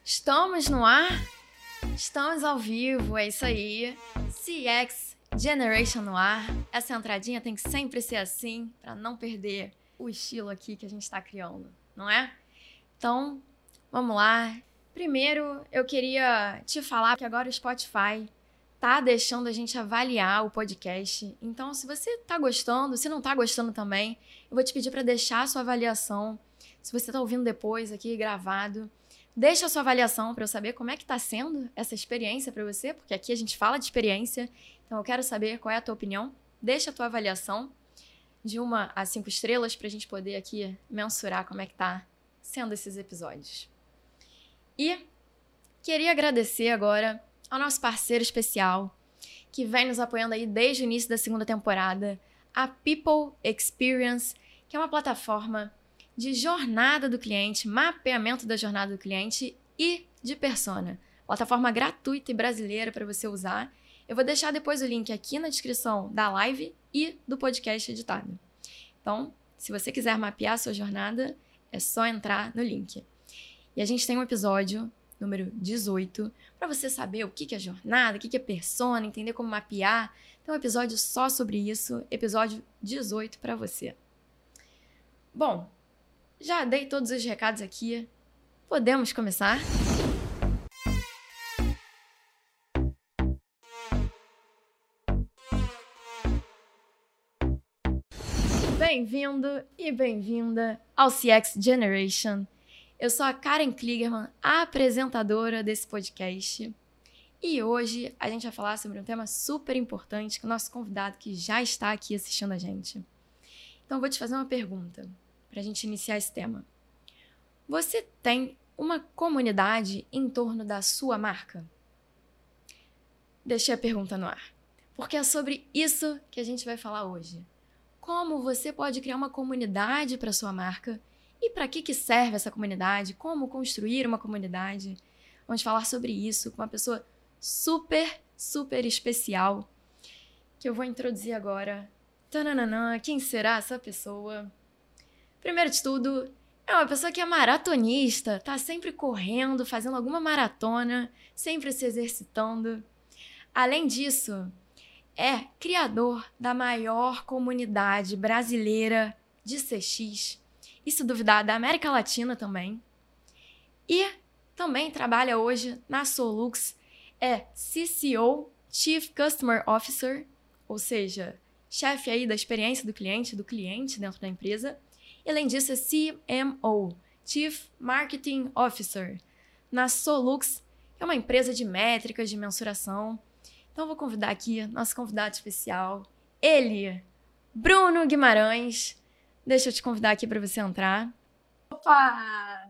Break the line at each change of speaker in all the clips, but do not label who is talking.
Estamos no ar? Estamos ao vivo, é isso aí. CX Generation no ar. Essa entradinha tem que sempre ser assim, para não perder o estilo aqui que a gente está criando, não é? Então, vamos lá. Primeiro, eu queria te falar que agora o Spotify tá deixando a gente avaliar o podcast. Então, se você tá gostando, se não tá gostando também, eu vou te pedir para deixar a sua avaliação. Se você tá ouvindo depois aqui gravado, deixa a sua avaliação para eu saber como é que tá sendo essa experiência para você, porque aqui a gente fala de experiência. Então, eu quero saber qual é a tua opinião. Deixa a tua avaliação de 1 a 5 estrelas pra gente poder aqui mensurar como é que tá sendo esses episódios. E queria agradecer agora ao nosso parceiro especial, que vem nos apoiando aí desde o início da 2ª temporada, a People Experience, que é uma plataforma de jornada do cliente, mapeamento da jornada do cliente e de persona. Plataforma gratuita e brasileira para você usar. Eu vou deixar depois o link aqui na descrição da live e do podcast editado. Então, se você quiser mapear a sua jornada, é só entrar no link. E a gente tem um episódio, número 18, para você saber o que é jornada, o que é persona, entender como mapear. Tem um episódio só sobre isso, episódio 18 para você. Bom, já dei todos os recados aqui. Podemos começar? Bem-vindo e bem-vinda ao CX Generation. Eu sou a Karen Kligerman, a apresentadora desse podcast. E hoje a gente vai falar sobre um tema super importante com o nosso convidado que já está aqui assistindo a gente. Então, eu vou te fazer uma pergunta para a gente iniciar esse tema. Você tem uma comunidade em torno da sua marca? Deixei a pergunta no ar, porque é sobre isso que a gente vai falar hoje. Como você pode criar uma comunidade para sua marca e para que serve essa comunidade, como construir uma comunidade. Vamos falar sobre isso com uma pessoa super, super especial que eu vou introduzir agora. Tananana, quem será essa pessoa? Primeiro de tudo, é uma pessoa que é maratonista, tá sempre correndo, fazendo alguma maratona, sempre se exercitando. Além disso, é criador da maior comunidade brasileira de CX, e se duvidar, da América Latina também. E também trabalha hoje na Solux, é CCO, Chief Customer Officer, ou seja, chefe aí da experiência do cliente dentro da empresa. E além disso, é CMO, Chief Marketing Officer, na Solux, que é uma empresa de métricas, de mensuração. Então, eu vou convidar aqui nosso convidado especial, ele, Bruno Guimarães. Deixa eu te convidar aqui para você entrar. Opa!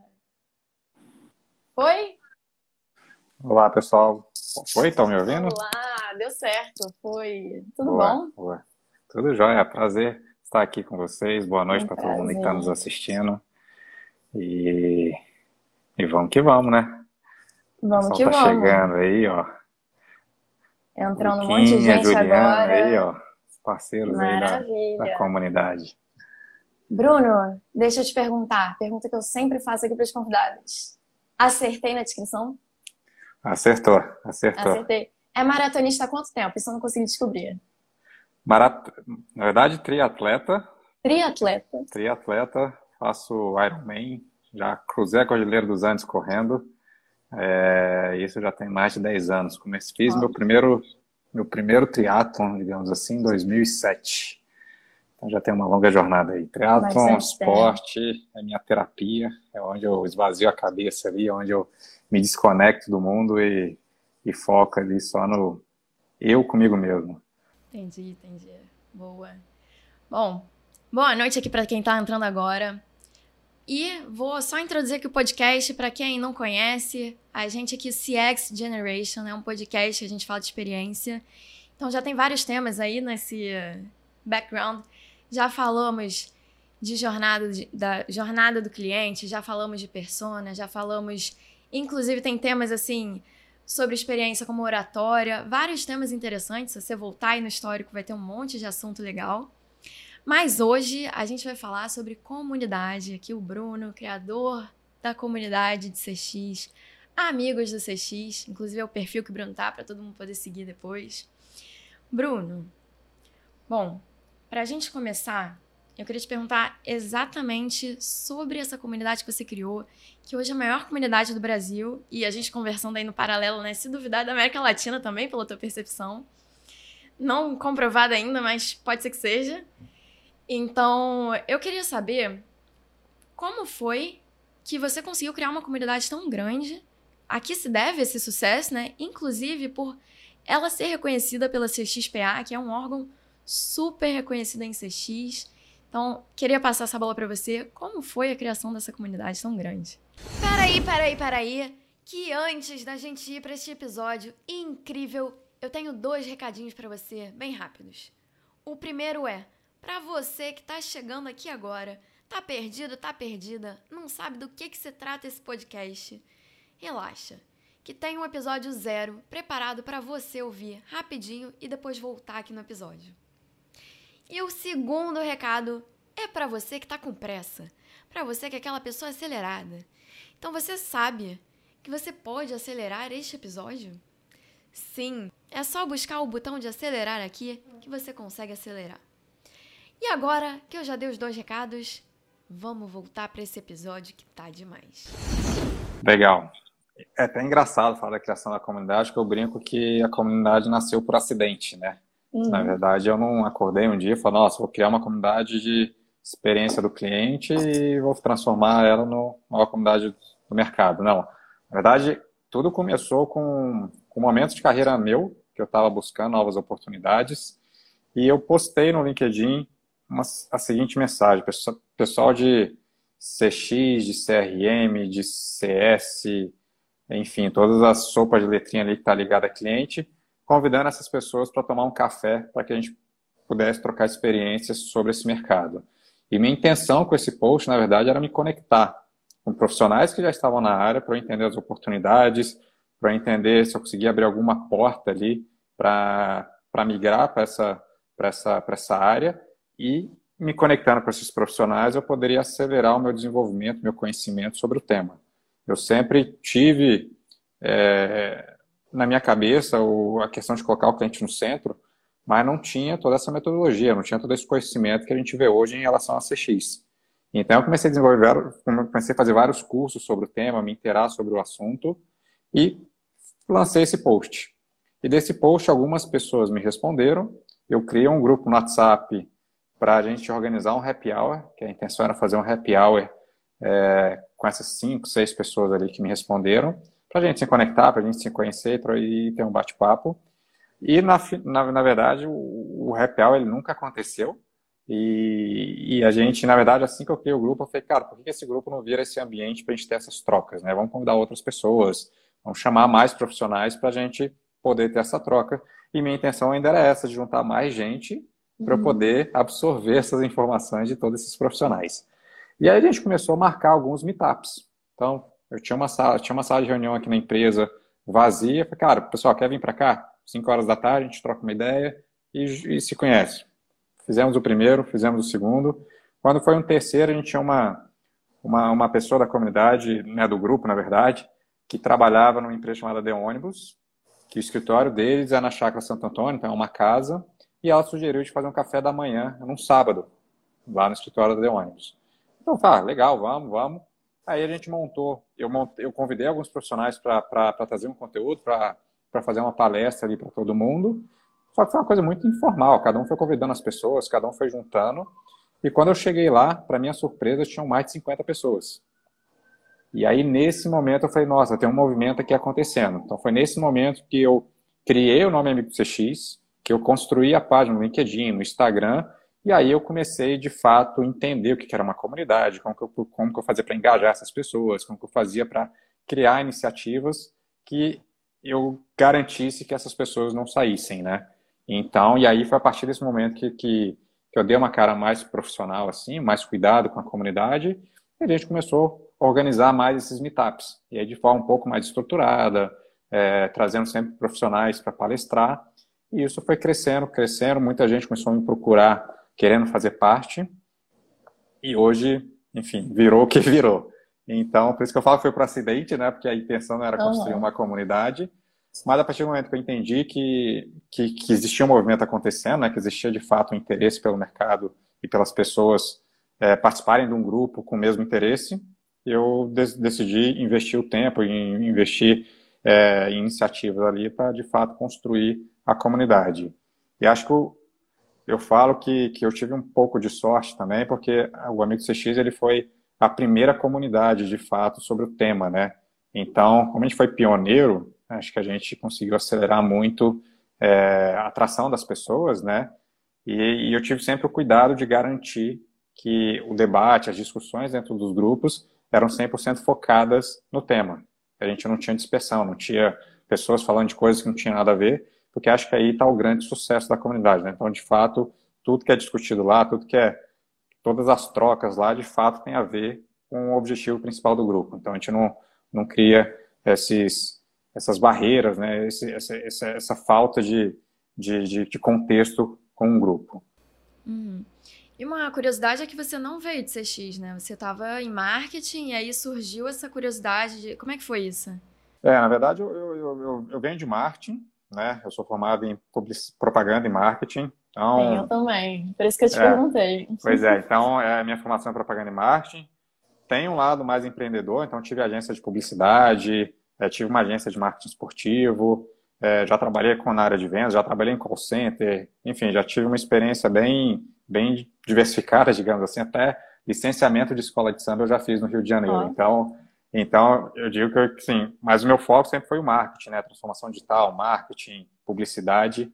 Oi?
Olá, pessoal. Oi, estão me ouvindo?
Olá, deu certo, foi. Tudo
Boa,
bom?
boa. Tudo jóia, prazer estar aqui com vocês. Boa noite para todo mundo que está nos assistindo. E vamos que vamos, né?
Vamos
O
que
pessoal tá
vamos.
chegando aí, ó.
Entrando um monte de
Luquinha,
gente
Juliana
agora.
aí, ó. Os parceiros aí da
Maravilha.
comunidade.
Bruno, deixa eu te perguntar. Pergunta que eu sempre faço aqui para os convidados. Acertei na descrição?
Acertou.
Acertei. É maratonista há quanto tempo? Isso eu não consegui descobrir.
Na verdade, triatleta.
Triatleta.
Faço Ironman. Já cruzei a Cordilheira dos Andes correndo. Isso já tem mais de 10 anos. Fiz meu primeiro triatlon, digamos assim, em 2007. Então já tem uma longa jornada aí. Triatlon, esporte, é minha terapia, é onde eu esvazio a cabeça ali, é onde eu me desconecto do mundo e foco ali só no eu comigo mesmo.
Entendi. Boa. Bom, boa noite aqui para quem está entrando agora. E vou só introduzir aqui o podcast para quem não conhece. A gente aqui, CX Generation, é um podcast que a gente fala de experiência. Então já tem vários temas aí nesse background. Já falamos de da jornada do cliente, já falamos de persona, já falamos... Inclusive tem temas assim sobre experiência como oratória, vários temas interessantes. Se você voltar aí no histórico vai ter um monte de assunto legal. Mas hoje a gente vai falar sobre comunidade. Aqui o Bruno, criador da comunidade de CX, amigos do CX, inclusive é o perfil que o Bruno tá, para todo mundo poder seguir depois. Bruno, bom, para a gente começar, eu queria te perguntar exatamente sobre essa comunidade que você criou, que hoje é a maior comunidade do Brasil, e a gente conversando aí no paralelo, né? Se duvidar, da América Latina também, pela tua percepção. Não comprovada ainda, mas pode ser que seja. Então, eu queria saber como foi que você conseguiu criar uma comunidade tão grande. A que se deve esse sucesso, né? Inclusive por ela ser reconhecida pela CXPA, que é um órgão super reconhecido em CX. Então, queria passar essa bola para você. Como foi a criação dessa comunidade tão grande? Peraí. Que antes da gente ir para este episódio incrível, eu tenho 2 recadinhos para você, bem rápidos. O primeiro é, para você que tá chegando aqui agora, tá perdido, tá perdida, não sabe do que se trata esse podcast, relaxa, que tem um episódio 0 preparado para você ouvir rapidinho e depois voltar aqui no episódio. E o segundo recado é para você que tá com pressa, para você que é aquela pessoa acelerada. Então você sabe que você pode acelerar este episódio? Sim, é só buscar o botão de acelerar aqui que você consegue acelerar. E agora que eu já dei os 2 recados, vamos voltar para esse episódio que tá demais.
Legal. É até engraçado falar da criação da comunidade, que eu brinco que a comunidade nasceu por acidente, né? Na verdade, eu não acordei um dia e falei, nossa, vou criar uma comunidade de experiência do cliente e vou transformar ela numa comunidade do mercado. Não. Na verdade, tudo começou com um momento de carreira meu, que eu estava buscando novas oportunidades, e eu postei no LinkedIn a seguinte mensagem: pessoal de CX, de CRM, de CS, enfim, todas as sopas de letrinha ali que está ligada a cliente, convidando essas pessoas para tomar um café para que a gente pudesse trocar experiências sobre esse mercado. E minha intenção com esse post, na verdade, era me conectar com profissionais que já estavam na área para eu entender as oportunidades, para entender se eu conseguia abrir alguma porta ali para migrar para essa área, e me conectando com esses profissionais eu poderia acelerar o meu desenvolvimento, meu conhecimento sobre o tema. Eu sempre tive na minha cabeça a questão de colocar o cliente no centro, mas não tinha toda essa metodologia, não tinha todo esse conhecimento que a gente vê hoje em relação a CX. Então eu comecei a fazer vários cursos sobre o tema, me inteirar sobre o assunto e lancei esse post. E desse post algumas pessoas me responderam, eu criei um grupo no WhatsApp para a gente organizar um happy hour, que a intenção era fazer um happy hour com essas 5, 6 pessoas ali que me responderam, para a gente se conectar, para a gente se conhecer e ter um bate-papo. E, na verdade, o happy hour ele nunca aconteceu. E a gente, na verdade, assim que eu criei o grupo, eu falei, cara, por que esse grupo não vira esse ambiente para a gente ter essas trocas, né? Vamos convidar outras pessoas, vamos chamar mais profissionais para a gente poder ter essa troca. E minha intenção ainda era essa, de juntar mais gente para eu poder absorver essas informações de todos esses profissionais. E aí a gente começou a marcar alguns meetups. Então, eu tinha uma sala de reunião aqui na empresa vazia. Falei, cara, pessoal, quer vir para cá? 5 horas da tarde, a gente troca uma ideia e se conhece. Fizemos o primeiro, fizemos o segundo. Quando foi um terceiro, a gente tinha uma pessoa da comunidade, né, do grupo, na verdade, que trabalhava numa empresa chamada The Ônibus, que o escritório deles é na Chácara Santo Antônio, então é uma casa, e ela sugeriu de fazer um café da manhã, num sábado, lá no escritório da The Ônibus. Então, tá, legal, vamos. Aí a gente eu convidei alguns profissionais para trazer um conteúdo, para fazer uma palestra ali para todo mundo. Só que foi uma coisa muito informal, cada um foi convidando as pessoas, cada um foi juntando. E quando eu cheguei lá, para minha surpresa, tinham mais de 50 pessoas. E aí, nesse momento, eu falei, nossa, tem um movimento aqui acontecendo. Então, foi nesse momento que eu criei o nome Amigo CX, que eu construí a página no LinkedIn, no Instagram, e aí eu comecei, de fato, entender o que era uma comunidade, como que eu fazia para engajar essas pessoas, como que eu fazia para criar iniciativas que eu garantisse que essas pessoas não saíssem, né? Então, e aí foi a partir desse momento que eu dei uma cara mais profissional, assim, mais cuidado com a comunidade, e a gente começou a organizar mais esses meetups. E aí de forma um pouco mais estruturada, trazendo sempre profissionais para palestrar. E isso foi crescendo. Muita gente começou a me procurar querendo fazer parte. E hoje, enfim, virou o que virou. Então, por isso que eu falo que foi por acidente, né? Porque a intenção não era construir
Aham.
uma comunidade. Mas a partir do momento que eu entendi que existia um movimento acontecendo, né? Que existia de fato um interesse pelo mercado e pelas pessoas participarem de um grupo com o mesmo interesse, eu decidi investir o tempo em investir em iniciativas ali para, de fato, construir a comunidade. E acho que eu falo que eu tive um pouco de sorte também, porque o Amigo CX ele foi a primeira comunidade, de fato, sobre o tema, né? Então, como a gente foi pioneiro, acho que a gente conseguiu acelerar muito a atração das pessoas, né? E eu tive sempre o cuidado de garantir que o debate, as discussões dentro dos grupos eram 100% focadas no tema. A gente não tinha dispersão, não tinha pessoas falando de coisas que não tinham nada a ver, porque acho que aí está o grande sucesso da comunidade, né? Então, de fato, tudo que é discutido lá, todas as trocas lá, de fato, tem a ver com o objetivo principal do grupo. Então, a gente não cria essas barreiras, né? Essa falta de contexto com um grupo.
Uhum. E uma curiosidade é que você não veio de CX, né? Você estava em marketing e aí surgiu essa curiosidade de... Como é que foi isso?
Na verdade, eu venho de marketing, né? Eu sou formado em propaganda e marketing.
Sim, eu
Então,
também. Por isso que eu te
é,
perguntei.
pois é. Então, a minha formação é propaganda e marketing. Tem um lado mais empreendedor, então tive agência de publicidade, tive uma agência de marketing esportivo, já trabalhei na área de vendas, já trabalhei em call center, enfim, já tive uma experiência bem diversificada, digamos assim, até licenciamento de escola de samba eu já fiz no Rio de Janeiro.
Ó,
Então eu digo que, sim, mas o meu foco sempre foi o marketing, né? Transformação digital, marketing, publicidade.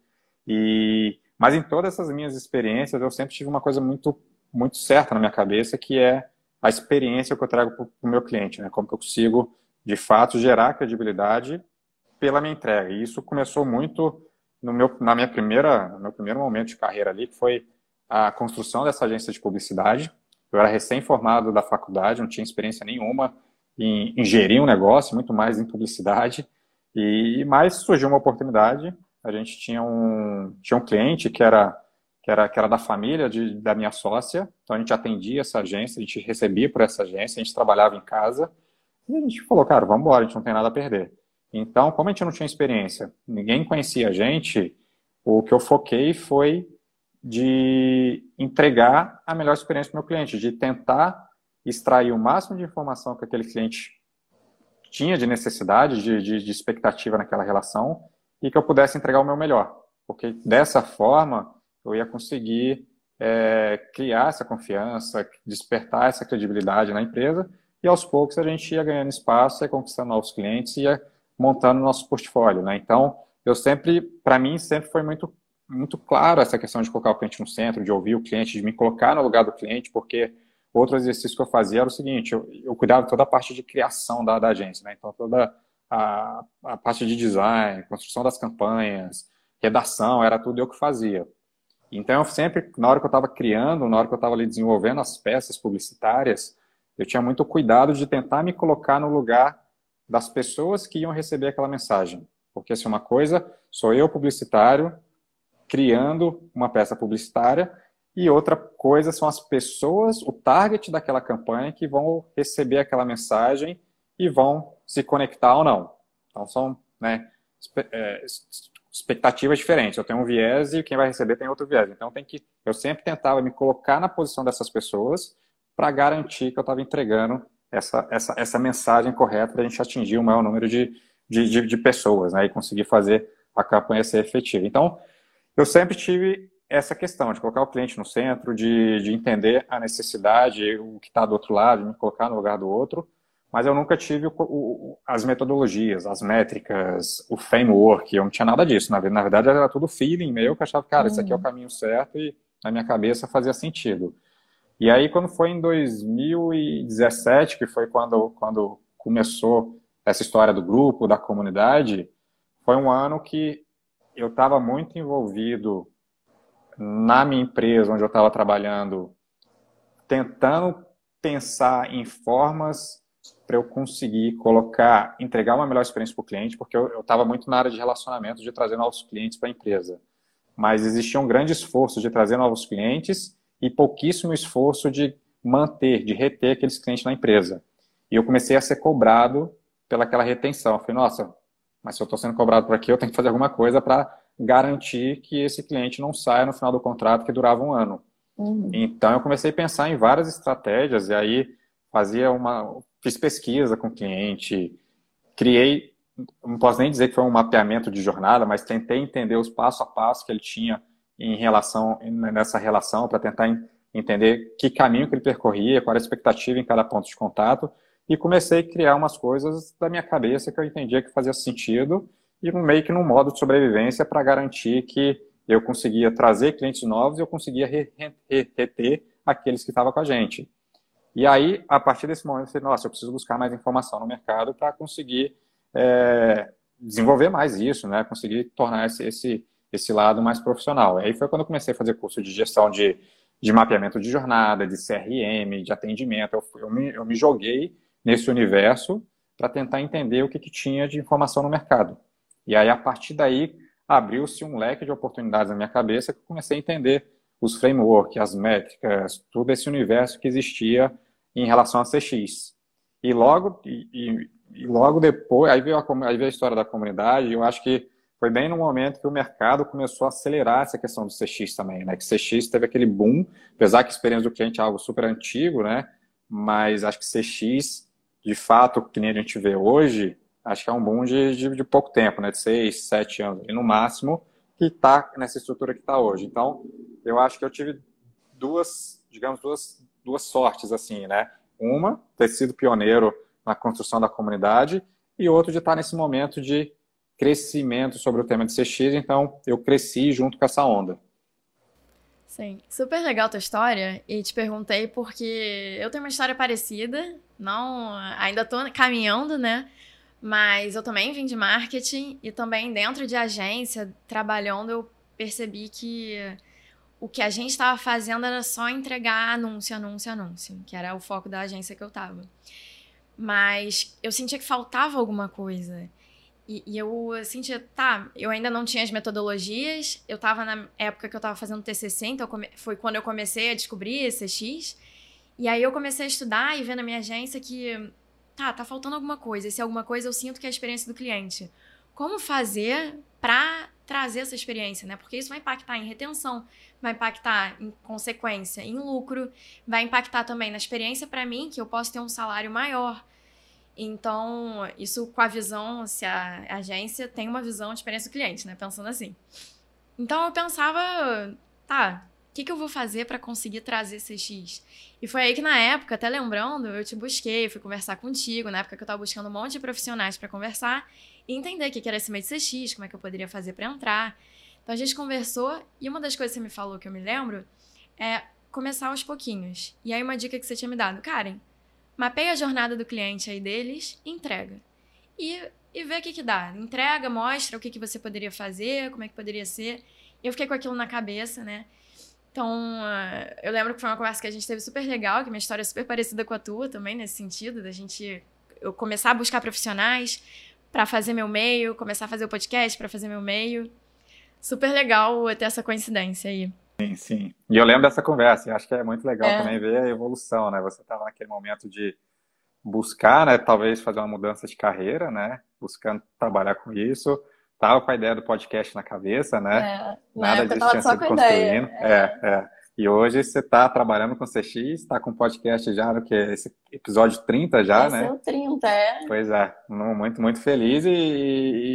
Mas em todas essas minhas experiências, eu sempre tive uma coisa muito certa na minha cabeça, que é a experiência que eu trago para o meu cliente, né? Como que eu consigo, de fato, gerar credibilidade pela minha entrega. E isso começou muito no meu primeiro momento de carreira ali, que foi a construção dessa agência de publicidade. Eu era recém-formado da faculdade, não tinha experiência nenhuma em gerir um negócio, muito mais em publicidade. Mas surgiu uma oportunidade. A gente tinha um cliente que era da família da minha sócia, então a gente atendia essa agência, a gente recebia por essa agência, a gente trabalhava em casa, e a gente falou, cara, vamos embora, a gente não tem nada a perder. Então, como a gente não tinha experiência, ninguém conhecia a gente, o que eu foquei foi de entregar a melhor experiência para o meu cliente, de tentar extrair o máximo de informação que aquele cliente tinha de necessidade, de expectativa naquela relação, e que eu pudesse entregar o meu melhor. Porque dessa forma eu ia conseguir criar essa confiança, despertar essa credibilidade na empresa, e aos poucos a gente ia ganhando espaço, ia conquistando novos clientes, ia montando nosso portfólio, né? Então, para mim, sempre foi muito claro essa questão de colocar o cliente no centro, de ouvir o cliente, de me colocar no lugar do cliente, porque outro exercício que eu fazia era o seguinte, eu cuidava de toda a parte de criação da agência, né? Então, toda a parte de design, construção das campanhas, redação, era tudo eu que fazia. Então, eu sempre, na hora que eu estava criando, na hora que eu estava ali desenvolvendo as peças publicitárias, eu tinha muito cuidado de tentar me colocar no lugar das pessoas que iam receber aquela mensagem. Porque, assim, uma coisa, sou eu, publicitário, criando uma peça publicitária, e outra coisa são as pessoas, o target daquela campanha, que vão receber aquela mensagem e vão se conectar ou não. Então, são, né, expectativas diferentes. Eu tenho um viés e quem vai receber tem outro viés. Então, eu sempre tentava me colocar na posição dessas pessoas para garantir que eu estava entregando essa mensagem correta para a gente atingir o maior número de pessoas, né, e conseguir fazer a campanha ser efetiva. Então, eu sempre tive essa questão de colocar o cliente no centro, de entender a necessidade, o que está do outro lado, de me colocar no lugar do outro, mas eu nunca tive as metodologias, as métricas, o framework, eu não tinha nada disso. Na verdade, era tudo feeling meu, que eu achava, cara, isso aqui é o caminho certo e na minha cabeça fazia sentido. E aí, quando foi em 2017, que foi quando começou essa história do grupo, da comunidade, foi um ano que eu estava muito envolvido na minha empresa, onde eu estava trabalhando, tentando pensar em formas para eu conseguir entregar uma melhor experiência para o cliente, porque eu estava muito na área de relacionamento, de trazer novos clientes para a empresa. Mas existia um grande esforço de trazer novos clientes e pouquíssimo esforço de manter, de reter aqueles clientes na empresa. E eu comecei a ser cobrado pelaquela retenção. Eu falei, nossa, mas se eu estou sendo cobrado por aqui, eu tenho que fazer alguma coisa para garantir que esse cliente não saia no final do contrato que durava um ano. Então, eu comecei a pensar em várias estratégias, e aí fiz pesquisa com o cliente, criei, não posso nem dizer que foi um mapeamento de jornada, mas tentei entender os passo a passo que ele tinha nessa relação, para tentar entender que caminho que ele percorria, qual era a expectativa em cada ponto de contato, e comecei a criar umas coisas da minha cabeça que eu entendia que fazia sentido, e meio que num modo de sobrevivência para garantir que eu conseguia trazer clientes novos e eu conseguia reter aqueles que estavam com a gente. E aí, a partir desse momento, eu falei, nossa, eu preciso buscar mais informação no mercado para conseguir desenvolver mais isso, né? Conseguir tornar esse lado mais profissional. Aí foi quando eu comecei a fazer curso de gestão de mapeamento de jornada, de CRM, de atendimento. Eu me joguei nesse universo para tentar entender o que tinha de informação no mercado. E aí, a partir daí, abriu-se um leque de oportunidades na minha cabeça que eu comecei a entender os frameworks, as métricas, todo esse universo que existia em relação a CX. E logo depois, aí veio a história da comunidade, e eu acho que foi bem no momento que o mercado começou a acelerar essa questão do CX também, né? Que CX teve aquele boom, apesar que a experiência do cliente é algo super antigo, né? Mas acho que CX, de fato, que nem a gente vê hoje, acho que é um boom de pouco tempo, né? De 6, 7 anos, no máximo, que está nessa estrutura que está hoje. Então, eu acho que eu tive duas sortes, assim, né? Uma, ter sido pioneiro na construção da comunidade, e outro, de estar nesse momento de crescimento sobre o tema de CX, então eu cresci junto com essa onda.
Sim, super legal a tua história, e te perguntei porque eu tenho uma história parecida, ainda tô caminhando, né? Mas eu também vim de marketing e também dentro de agência, trabalhando, eu percebi que o que a gente estava fazendo era só entregar anúncio, que era o foco da agência que eu estava. Mas eu sentia que faltava alguma coisa. E eu sentia, eu ainda não tinha as metodologias, eu estava na época que eu estava fazendo TCC, então foi quando eu comecei a descobrir CX. E aí eu comecei a estudar e ver na minha agência que tá faltando alguma coisa. E se alguma coisa, eu sinto que é a experiência do cliente. Como fazer para trazer essa experiência, né? Porque isso vai impactar em retenção, vai impactar em consequência, em lucro, vai impactar também na experiência para mim, que eu posso ter um salário maior. Então, isso com a visão, se a agência tem uma visão de experiência do cliente, né? Pensando assim. Então, eu pensava, o que eu vou fazer para conseguir trazer CX? E foi aí que, na época, até lembrando, eu te busquei, fui conversar contigo, na época que eu estava buscando um monte de profissionais para conversar e entender o que era esse meio de CX, como é que eu poderia fazer para entrar. Então, a gente conversou e uma das coisas que você me falou que eu me lembro é começar aos pouquinhos. E aí, uma dica que você tinha me dado, Karen, mapeia a jornada do cliente aí deles e entrega. E vê o que dá. Entrega, mostra o que você poderia fazer, como é que poderia ser. Eu fiquei com aquilo na cabeça, né? Então, eu lembro que foi uma conversa que a gente teve super legal, que minha história é super parecida com a tua também, nesse sentido, eu começar a buscar profissionais para fazer meu meio, começar a fazer o podcast para fazer meu meio. Super legal ter essa coincidência aí.
Sim. E eu lembro dessa conversa, e acho que é muito legal também ver a evolução, né? Você estava naquele momento de buscar, né? Talvez fazer uma mudança de carreira, né? Buscando trabalhar com isso. Tava com a ideia do podcast na cabeça, né? Nada disso tinha sido construindo. E hoje você está trabalhando com CX, está com podcast já, no que esse episódio 30 já, né?
Esse é o 30, é.
Pois é, muito, muito feliz e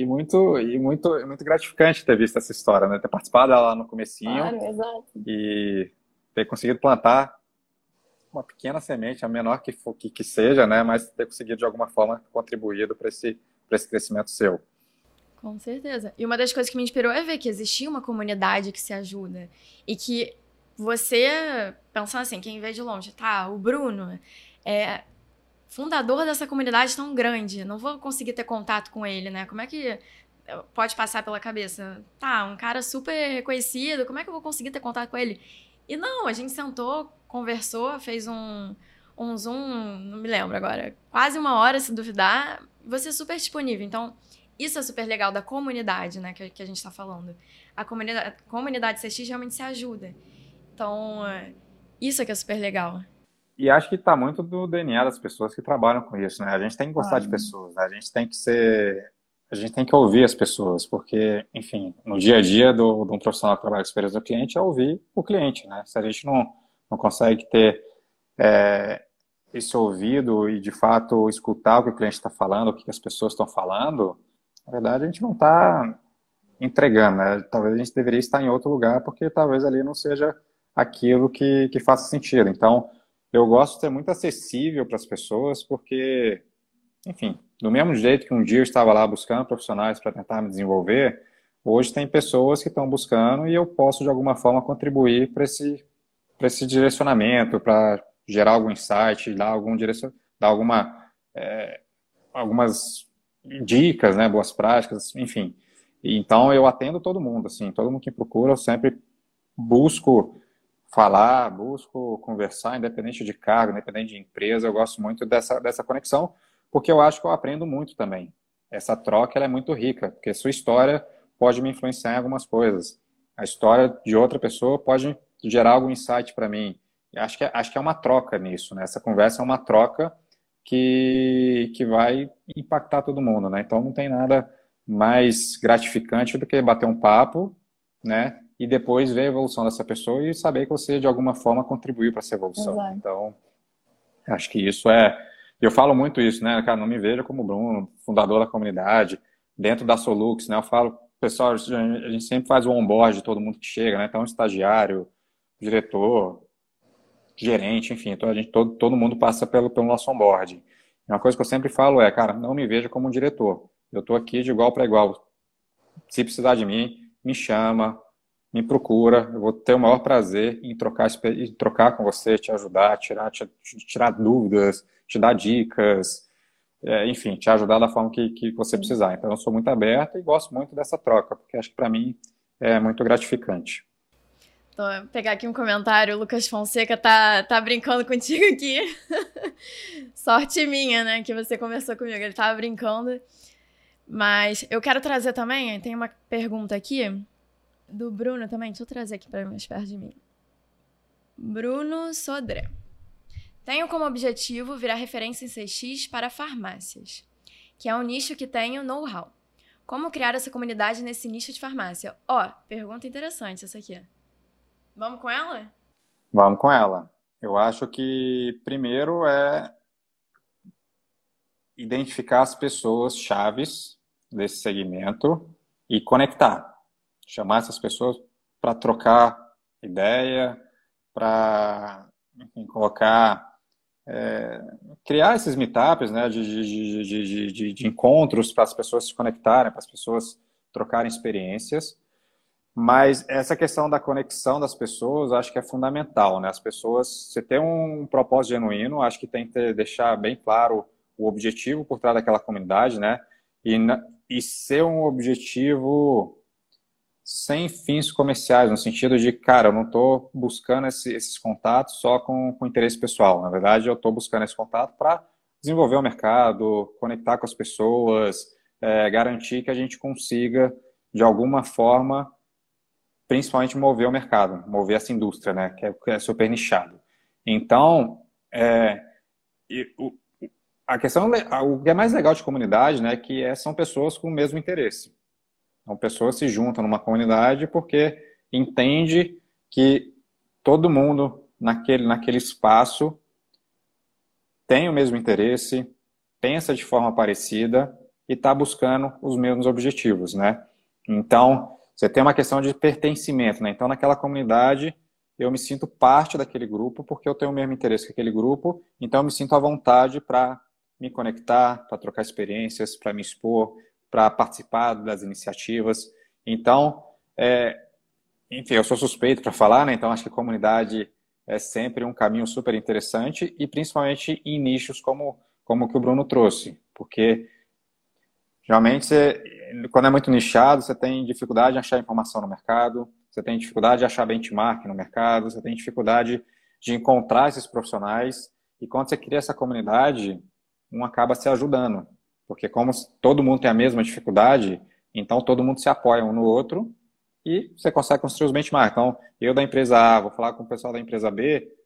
muito gratificante ter visto essa história, né? Ter participado dela lá no comecinho.
Claro, exato.
E ter conseguido plantar uma pequena semente, a menor que seja, né? Mas ter conseguido de alguma forma contribuído para esse crescimento seu.
Com certeza. E uma das coisas que me inspirou é ver que existia uma comunidade que se ajuda. E que você, pensando assim, quem vê de longe, o Bruno é fundador dessa comunidade tão grande, não vou conseguir ter contato com ele, né? Como é que pode passar pela cabeça? Um cara super reconhecido, como é que eu vou conseguir ter contato com ele? E não, a gente sentou, conversou, fez um Zoom, não me lembro agora, quase uma hora, se duvidar, você é super disponível. Então, isso é super legal da comunidade, né, que a gente tá falando. A comunidade CX realmente se ajuda. Então, isso é que é super legal.
E acho que está muito do DNA das pessoas que trabalham com isso, né? A gente tem que gostar de
Claro.
pessoas, né? A gente tem que ouvir as pessoas, porque, enfim, no dia a dia de um profissional que trabalha com experiência do cliente é ouvir o cliente, né? Se a gente não consegue ter esse ouvido e, de fato, escutar o que o cliente está falando, o que as pessoas estão falando, na verdade, a gente não está entregando, né? Talvez a gente deveria estar em outro lugar, porque talvez ali não seja aquilo que faça sentido. Então, eu gosto de ser muito acessível para as pessoas, porque, enfim, do mesmo jeito que um dia eu estava lá buscando profissionais para tentar me desenvolver, hoje tem pessoas que estão buscando e eu posso, de alguma forma, contribuir para esse direcionamento, para gerar algum insight, dar algum dar algumas dicas, né, boas práticas, enfim. Então eu atendo todo mundo, assim, todo mundo que procura, eu sempre busco falar, busco conversar, independente de cargo, independente de empresa, eu gosto muito dessa conexão, porque eu acho que eu aprendo muito também. Essa troca ela é muito rica, porque sua história pode me influenciar em algumas coisas. A história de outra pessoa pode gerar algum insight para mim. Acho que é uma troca nisso, né? Essa conversa é uma troca que vai impactar todo mundo, né? Então não tem nada mais gratificante do que bater um papo, né? E depois ver a evolução dessa pessoa e saber que você, de alguma forma, contribuiu para essa evolução.
Exato.
Então, acho que isso é. Eu falo muito isso, né? Cara, não me veja como Bruno, fundador da comunidade, dentro da Solux, né? Eu falo, pessoal, a gente sempre faz o onboard de todo mundo que chega, né? Então, estagiário, diretor, gerente, enfim, então todo mundo passa pelo nosso onboarding. Uma coisa que eu sempre falo é, cara, não me veja como um diretor. Eu estou aqui de igual para igual. Se precisar de mim, me chama, me procura. Eu vou ter o maior prazer em trocar com você, te ajudar, tirar dúvidas, te dar dicas, enfim, te ajudar da forma que você precisar. Então, eu sou muito aberto e gosto muito dessa troca, porque acho que para mim é muito gratificante.
Então, vou pegar aqui um comentário, o Lucas Fonseca tá brincando contigo aqui. Sorte minha, né, que você conversou comigo, ele tava brincando. Mas eu quero trazer também, tem uma pergunta aqui do Bruno também, deixa eu trazer aqui para mais perto de mim. Bruno Sodré. Tenho como objetivo virar referência em CX para farmácias, que é um nicho que tenho know-how. Como criar essa comunidade nesse nicho de farmácia? Pergunta interessante essa aqui. Vamos com ela?
Vamos com ela. Eu acho que primeiro é identificar as pessoas chaves desse segmento e conectar. Chamar essas pessoas para trocar ideia, para colocar, criar esses meetups, né, de encontros para as pessoas se conectarem, para as pessoas trocarem experiências. Mas essa questão da conexão das pessoas, acho que é fundamental, né? As pessoas, você tem um propósito genuíno, acho que tem que deixar bem claro o objetivo por trás daquela comunidade, né? E ser um objetivo sem fins comerciais, no sentido de, cara, eu não estou buscando esses contatos só com interesse pessoal. Na verdade, eu estou buscando esse contato para desenvolver o mercado, conectar com as pessoas, garantir que a gente consiga, de alguma forma, principalmente mover o mercado, mover essa indústria, né, que é super nichado. Então, a questão, o que é mais legal de comunidade, né, são pessoas com o mesmo interesse. Então, pessoas se juntam numa comunidade porque entende que todo mundo naquele espaço tem o mesmo interesse, pensa de forma parecida e está buscando os mesmos objetivos, né? Então, você tem uma questão de pertencimento, né? Então, naquela comunidade, eu me sinto parte daquele grupo porque eu tenho o mesmo interesse que aquele grupo, então eu me sinto à vontade para me conectar, para trocar experiências, para me expor, para participar das iniciativas. Então, enfim, eu sou suspeito para falar, né? Então acho que a comunidade é sempre um caminho super interessante e principalmente em nichos como o que o Bruno trouxe, porque geralmente, quando é muito nichado, você tem dificuldade de achar informação no mercado, você tem dificuldade de achar benchmark no mercado, você tem dificuldade de encontrar esses profissionais. E quando você cria essa comunidade, um acaba se ajudando. Porque como todo mundo tem a mesma dificuldade, então todo mundo se apoia um no outro e você consegue construir os benchmarks. Então, eu da empresa A vou falar com o pessoal da empresa B,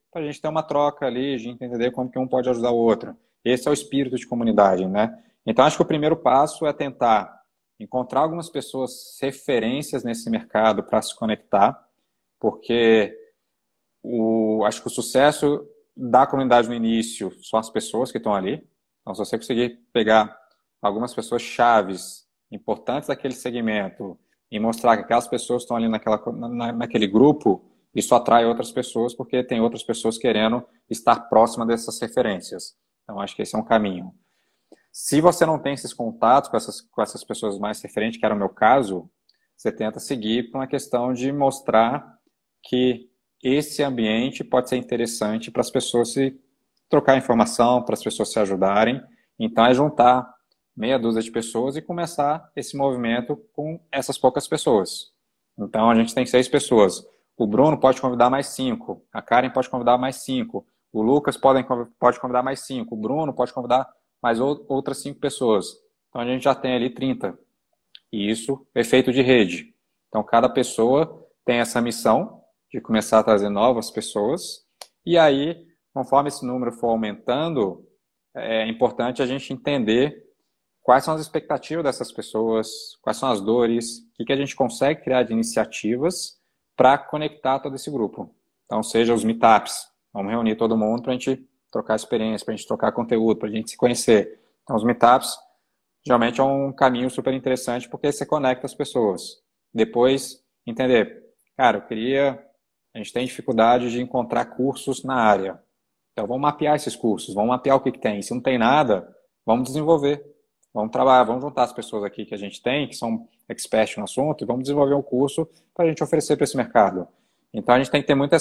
para a gente ter uma troca ali, a gente entender como que um pode ajudar o outro. Esse é o espírito de comunidade, né? Então, acho que o primeiro passo é tentar encontrar algumas pessoas referências nesse mercado para se conectar, porque acho que o sucesso da comunidade no início são as pessoas que estão ali. Então, se você conseguir pegar algumas pessoas chaves, importantes daquele segmento, e mostrar que aquelas pessoas estão ali naquele grupo, isso atrai outras pessoas, porque tem outras pessoas querendo estar próxima dessas referências. Então, acho que esse é um caminho. Se você não tem esses contatos com essas pessoas mais referentes, que era o meu caso, você tenta seguir para uma questão de mostrar que esse ambiente pode ser interessante para as pessoas se trocar informação, para as pessoas se ajudarem. Então, é juntar meia dúzia de pessoas e começar esse movimento com essas poucas pessoas. Então, a gente tem 6 pessoas. O Bruno pode convidar mais 5. A Karen pode convidar mais 5. O Lucas pode convidar mais 5. O Bruno pode convidar mais outras 5 pessoas. Então, a gente já tem ali 30. E isso é efeito de rede. Então, cada pessoa tem essa missão de começar a trazer novas pessoas. E aí, conforme esse número for aumentando, é importante a gente entender quais são as expectativas dessas pessoas, quais são as dores, o que a gente consegue criar de iniciativas para conectar todo esse grupo. Então, seja os meetups, vamos reunir todo mundo para a gente trocar experiência, para a gente trocar conteúdo, para a gente se conhecer. Então, os meetups geralmente é um caminho super interessante porque você conecta as pessoas. Depois, entender, cara, a gente tem dificuldade de encontrar cursos na área. Então, vamos mapear esses cursos, vamos mapear o que tem. Se não tem nada, vamos desenvolver. Vamos trabalhar, vamos juntar as pessoas aqui que a gente tem, que são experts no assunto, e vamos desenvolver um curso para a gente oferecer para esse mercado. Então, a gente tem que ter muito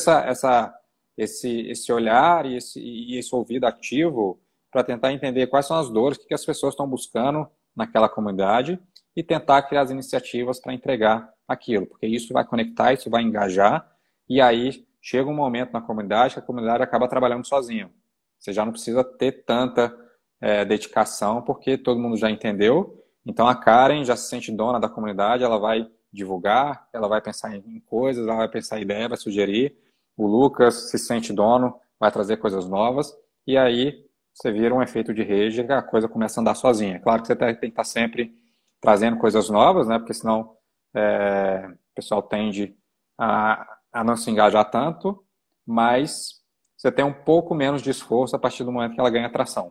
esse olhar e esse ouvido ativo para tentar entender quais são as dores, o que as pessoas estão buscando naquela comunidade e tentar criar as iniciativas para entregar aquilo, porque isso vai conectar, isso vai engajar, e aí chega um momento na comunidade que a comunidade acaba trabalhando sozinha. Você já não precisa ter tanta dedicação, porque todo mundo já entendeu. Então a Karen já se sente dona da comunidade, ela vai divulgar, ela vai pensar em coisas, ela vai pensar em ideia, vai sugerir. O Lucas se sente dono, vai trazer coisas novas, e aí você vira um efeito de rede e a coisa começa a andar sozinha. Claro que você tem que estar sempre trazendo coisas novas, né? Porque senão o pessoal tende a não se engajar tanto, mas você tem um pouco menos de esforço a partir do momento que ela ganha atração.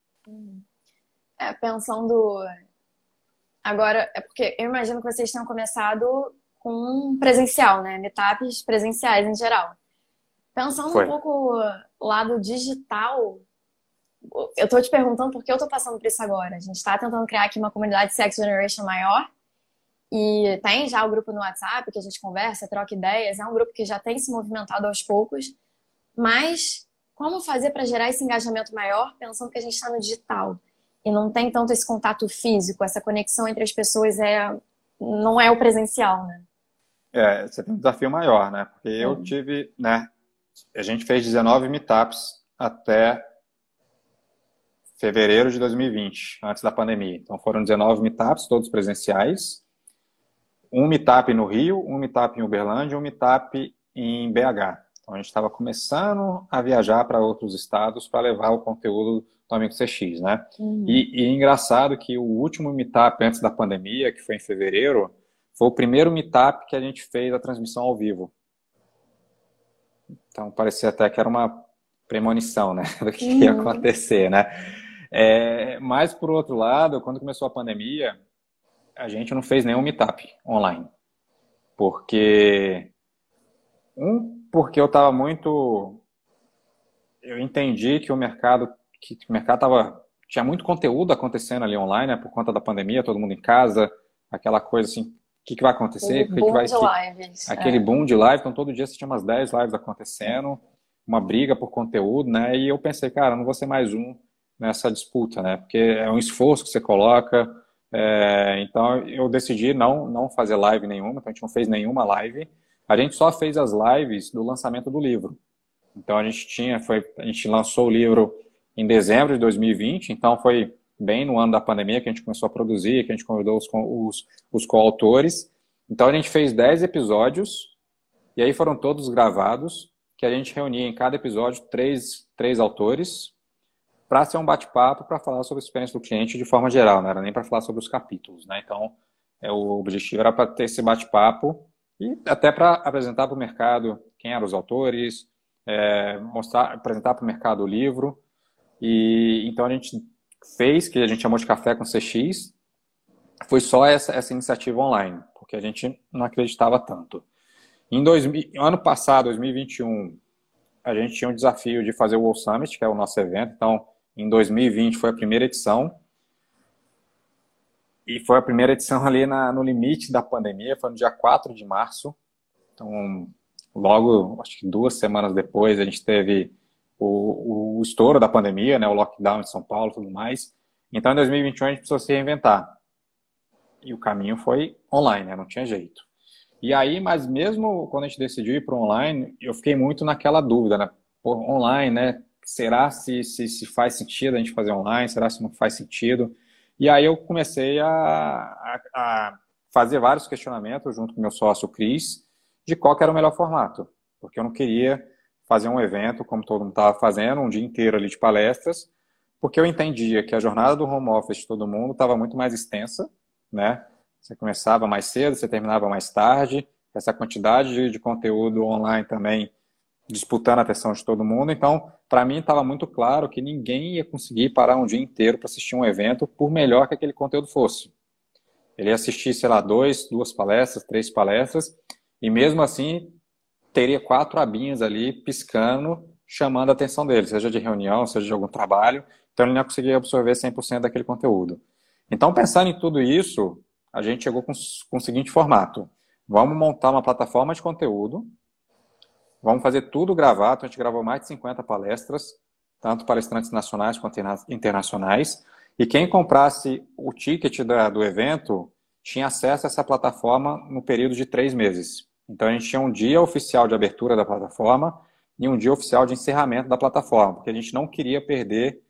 Pensando agora, é porque eu imagino que vocês tenham começado com presencial, né? Meetups presenciais em geral. Pensando um pouco lado digital, eu tô te perguntando porque eu tô passando por isso agora. A gente tá tentando criar aqui uma comunidade Sex Generation maior e tem já o grupo no WhatsApp que a gente conversa, troca ideias. É um grupo que já tem se movimentado aos poucos, mas como fazer para gerar esse engajamento maior pensando que a gente está no digital e não tem tanto esse contato físico, essa conexão entre as pessoas não é o presencial, né?
Você tem um desafio maior, né? Porque eu tive, né? A gente fez 19 meetups até fevereiro de 2020, antes da pandemia. Então foram 19 meetups, todos presenciais. Um meetup no Rio, um meetup em Uberlândia e um meetup em BH. Então a gente estava começando a viajar para outros estados para levar o conteúdo do Amigo CX, né? E engraçado que o último meetup antes da pandemia, que foi em fevereiro, foi o primeiro meetup que a gente fez a transmissão ao vivo. Então parecia até que era uma premonição, né? Do que ia acontecer, né? Mas por outro lado, quando começou a pandemia, a gente não fez nenhum meetup online. Porque eu estava eu entendi que o mercado tinha muito conteúdo acontecendo ali online, né, por conta da pandemia, todo mundo em casa, aquela coisa assim, o que vai acontecer? Aquele boom de live, então todo dia você tinha umas 10 lives acontecendo, uma briga por conteúdo, né, e eu pensei, cara, não vou ser mais um nessa disputa, né, porque é um esforço que você coloca, então eu decidi não fazer live nenhuma, então a gente não fez nenhuma live, a gente só fez as lives do lançamento do livro. Então a gente lançou o livro em dezembro de 2020, então foi bem no ano da pandemia que a gente começou a produzir, que a gente convidou os coautores. Então a gente fez 10 episódios, e aí foram todos gravados, que a gente reunia em cada episódio três autores para ser um bate-papo para falar sobre a experiência do cliente de forma geral, não era nem para falar sobre os capítulos, né? Então, o objetivo era para ter esse bate-papo e até para apresentar para o mercado quem eram os autores, apresentar para o mercado o livro. E então a gente fez, que a gente chamou de Café com CX, foi só essa iniciativa online, porque a gente não acreditava tanto. Ano passado, 2021, a gente tinha um desafio de fazer o World Summit, que é o nosso evento. Então, em 2020 foi a primeira edição. E foi a primeira edição ali no limite da pandemia, foi no dia 4 de março. Então, logo, acho que 2 semanas depois, a gente teve o estouro da pandemia, né, o lockdown em São Paulo e tudo mais. Então, em 2021, a gente precisou se reinventar. E o caminho foi online, né, não tinha jeito. E aí, mas mesmo quando a gente decidiu ir para o online, eu fiquei muito naquela dúvida, né? Pô, online, né? Será se faz sentido a gente fazer online? Será se não faz sentido? E aí eu comecei a fazer vários questionamentos junto com o meu sócio, Cris, de qual que era o melhor formato. Porque eu não queria fazer um evento, como todo mundo estava fazendo, um dia inteiro ali de palestras, porque eu entendia que a jornada do home office de todo mundo estava muito mais extensa, né? Você começava mais cedo, você terminava mais tarde, essa quantidade de conteúdo online também disputando a atenção de todo mundo. Então, para mim, estava muito claro que ninguém ia conseguir parar um dia inteiro para assistir um evento, por melhor que aquele conteúdo fosse. Ele ia assistir, sei lá, 2 palestras, 3 palestras, e mesmo assim, teria 4 abinhas ali piscando, chamando a atenção dele, seja de reunião, seja de algum trabalho. Então, ele não ia conseguir absorver 100% daquele conteúdo. Então, pensando em tudo isso, a gente chegou com o seguinte formato. Vamos montar uma plataforma de conteúdo, vamos fazer tudo gravado. A gente gravou mais de 50 palestras, tanto palestrantes nacionais quanto internacionais, e quem comprasse o ticket do evento tinha acesso a essa plataforma no período de 3 meses. Então a gente tinha um dia oficial de abertura da plataforma e um dia oficial de encerramento da plataforma, porque a gente não queria perder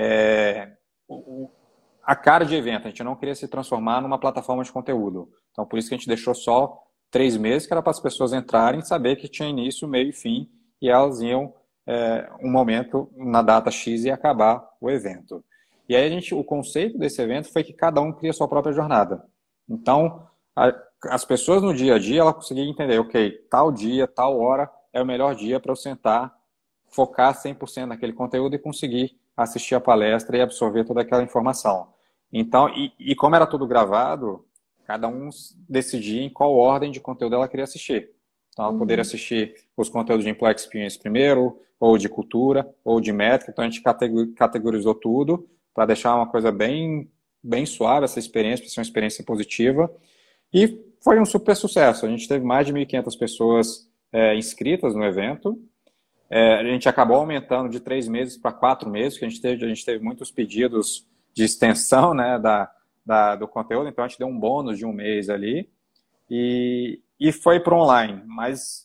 a cara de evento, a gente não queria se transformar numa plataforma de conteúdo. Então, por isso que a gente deixou só 3 meses, que era para as pessoas entrarem e saber que tinha início, meio e fim, e elas iam, um momento, na data X, e acabar o evento. E aí, o conceito desse evento foi que cada um cria a sua própria jornada. Então, as pessoas no dia a dia, ela conseguia entender, ok, tal dia, tal hora é o melhor dia para eu sentar, focar 100% naquele conteúdo e conseguir assistir a palestra e absorver toda aquela informação. Então, e como era tudo gravado, cada um decidia em qual ordem de conteúdo ela queria assistir. Então, ela poderia assistir os conteúdos de Employee Experience primeiro, ou de cultura, ou de métrica. Então, a gente categorizou tudo para deixar uma coisa bem, bem suave, essa experiência, para ser uma experiência positiva. E foi um super sucesso. A gente teve mais de 1.500 pessoas inscritas no evento. A gente acabou aumentando de 3 meses para 4 meses, porque a gente teve muitos pedidos de extensão, né, do conteúdo, então a gente deu um bônus de 1 mês ali, e foi para online. Mas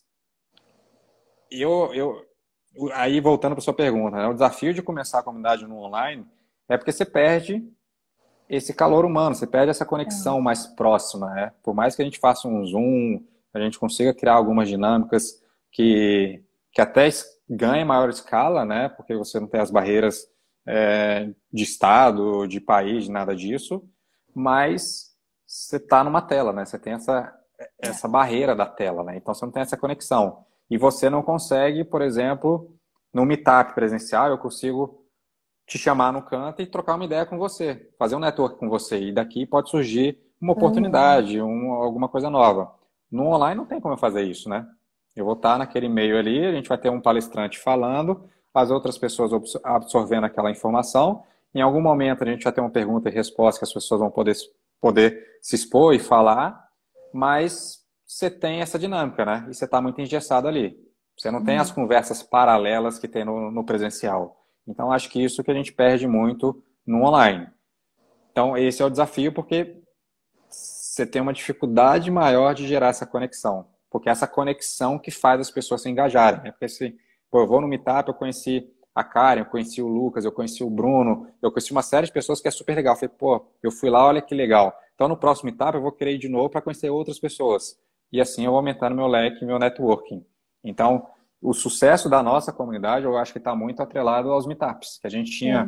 aí voltando para a sua pergunta, né, o desafio de começar a comunidade no online é porque você perde esse calor humano, você perde essa conexão mais próxima, né? Por mais que a gente faça um Zoom, a gente consiga criar algumas dinâmicas que até ganha em maior escala, né? Porque você não tem as barreiras de estado, de país, nada disso, mas você está numa tela, né? Você tem essa barreira da tela, né? Então você não tem essa conexão. E você não consegue, por exemplo, no meetup presencial, eu consigo te chamar no canto e trocar uma ideia com você, fazer um network com você, e daqui pode surgir uma oportunidade, alguma coisa nova. No online não tem como eu fazer isso, né? Eu vou estar naquele meio ali, a gente vai ter um palestrante falando, as outras pessoas absorvendo aquela informação. Em algum momento a gente vai ter uma pergunta e resposta que as pessoas vão poder se expor e falar, mas você tem essa dinâmica, né? E você está muito engessado ali. Você não tem as conversas paralelas que tem no presencial. Então, acho que isso que a gente perde muito no online. Então, esse é o desafio, porque você tem uma dificuldade maior de gerar essa conexão. Porque é essa conexão que faz as pessoas se engajarem. Né? Porque se eu vou no Meetup, eu conheci a Karen, eu conheci o Lucas, eu conheci o Bruno, eu conheci uma série de pessoas que é super legal. Eu falei, eu fui lá, olha que legal. Então, no próximo Meetup, eu vou querer ir de novo para conhecer outras pessoas. E assim, eu vou aumentando meu leque, meu networking. Então, o sucesso da nossa comunidade, eu acho que está muito atrelado aos meetups, que a gente tinha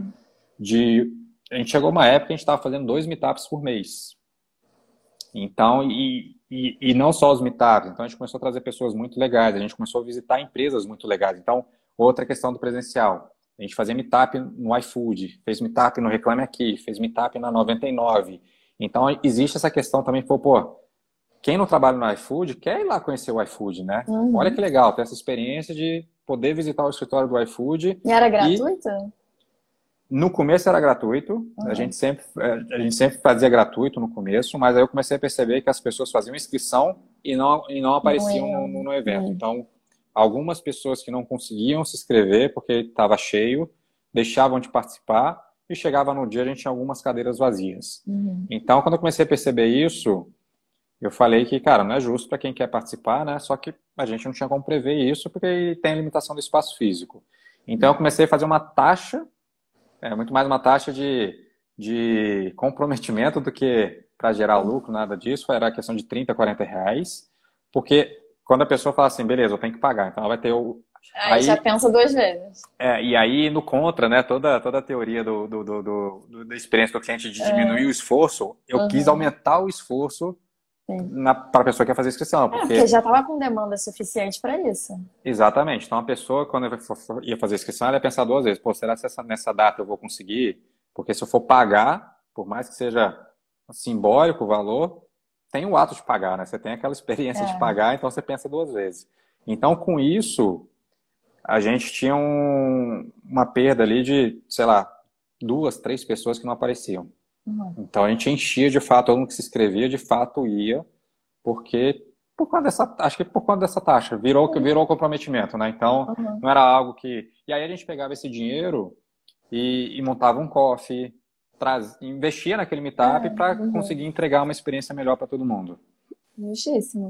a gente chegou uma época que a gente estava fazendo 2 meetups por mês. Então, e não só os meetups, então a gente começou a trazer pessoas muito legais, a gente começou a visitar empresas muito legais. Então, outra questão do presencial. A gente fazia meetup no iFood, fez meetup no Reclame Aqui, fez meetup na 99. Então, existe essa questão também, pô, quem não trabalha no iFood quer ir lá conhecer o iFood, né? Olha que legal, ter essa experiência de poder visitar o escritório do iFood.
E era gratuito?
No começo era gratuito, a gente sempre fazia gratuito no começo, mas aí eu comecei a perceber que as pessoas faziam inscrição e não apareciam no evento. Então, algumas pessoas que não conseguiam se inscrever porque estava cheio, deixavam de participar e chegava no dia a gente tinha algumas cadeiras vazias. Então, quando eu comecei a perceber isso, eu falei que, cara, não é justo para quem quer participar, né? Só que a gente não tinha como prever isso porque tem a limitação do espaço físico. Então, eu comecei a fazer uma taxa, muito mais uma taxa de comprometimento do que para gerar lucro, nada disso. Era a questão de 30, 40 reais. Porque quando a pessoa fala assim, beleza, eu tenho que pagar, então ela vai ter o...
Aí já pensa 2 vezes.
E aí, no contra, né, toda a teoria da experiência do cliente de diminuir o esforço, eu quis aumentar o esforço para a pessoa que quer fazer inscrição.
Porque já estava com demanda suficiente para isso.
Exatamente. Então, a pessoa, quando ia fazer inscrição, ela ia pensar 2 vezes. Pô, será que nessa data eu vou conseguir? Porque se eu for pagar, por mais que seja simbólico o valor, tem o ato de pagar, né? Você tem aquela experiência de pagar, então você pensa 2 vezes. Então, com isso, a gente tinha uma perda ali de, sei lá, 2, 3 pessoas que não apareciam. Então a gente enchia de fato, todo mundo que se inscrevia de fato ia, porque acho que por conta dessa taxa, virou comprometimento, né? Então não era algo que... E aí a gente pegava esse dinheiro e montava um coffee, investia naquele meetup para conseguir entregar uma experiência melhor para todo mundo.
Justíssimo.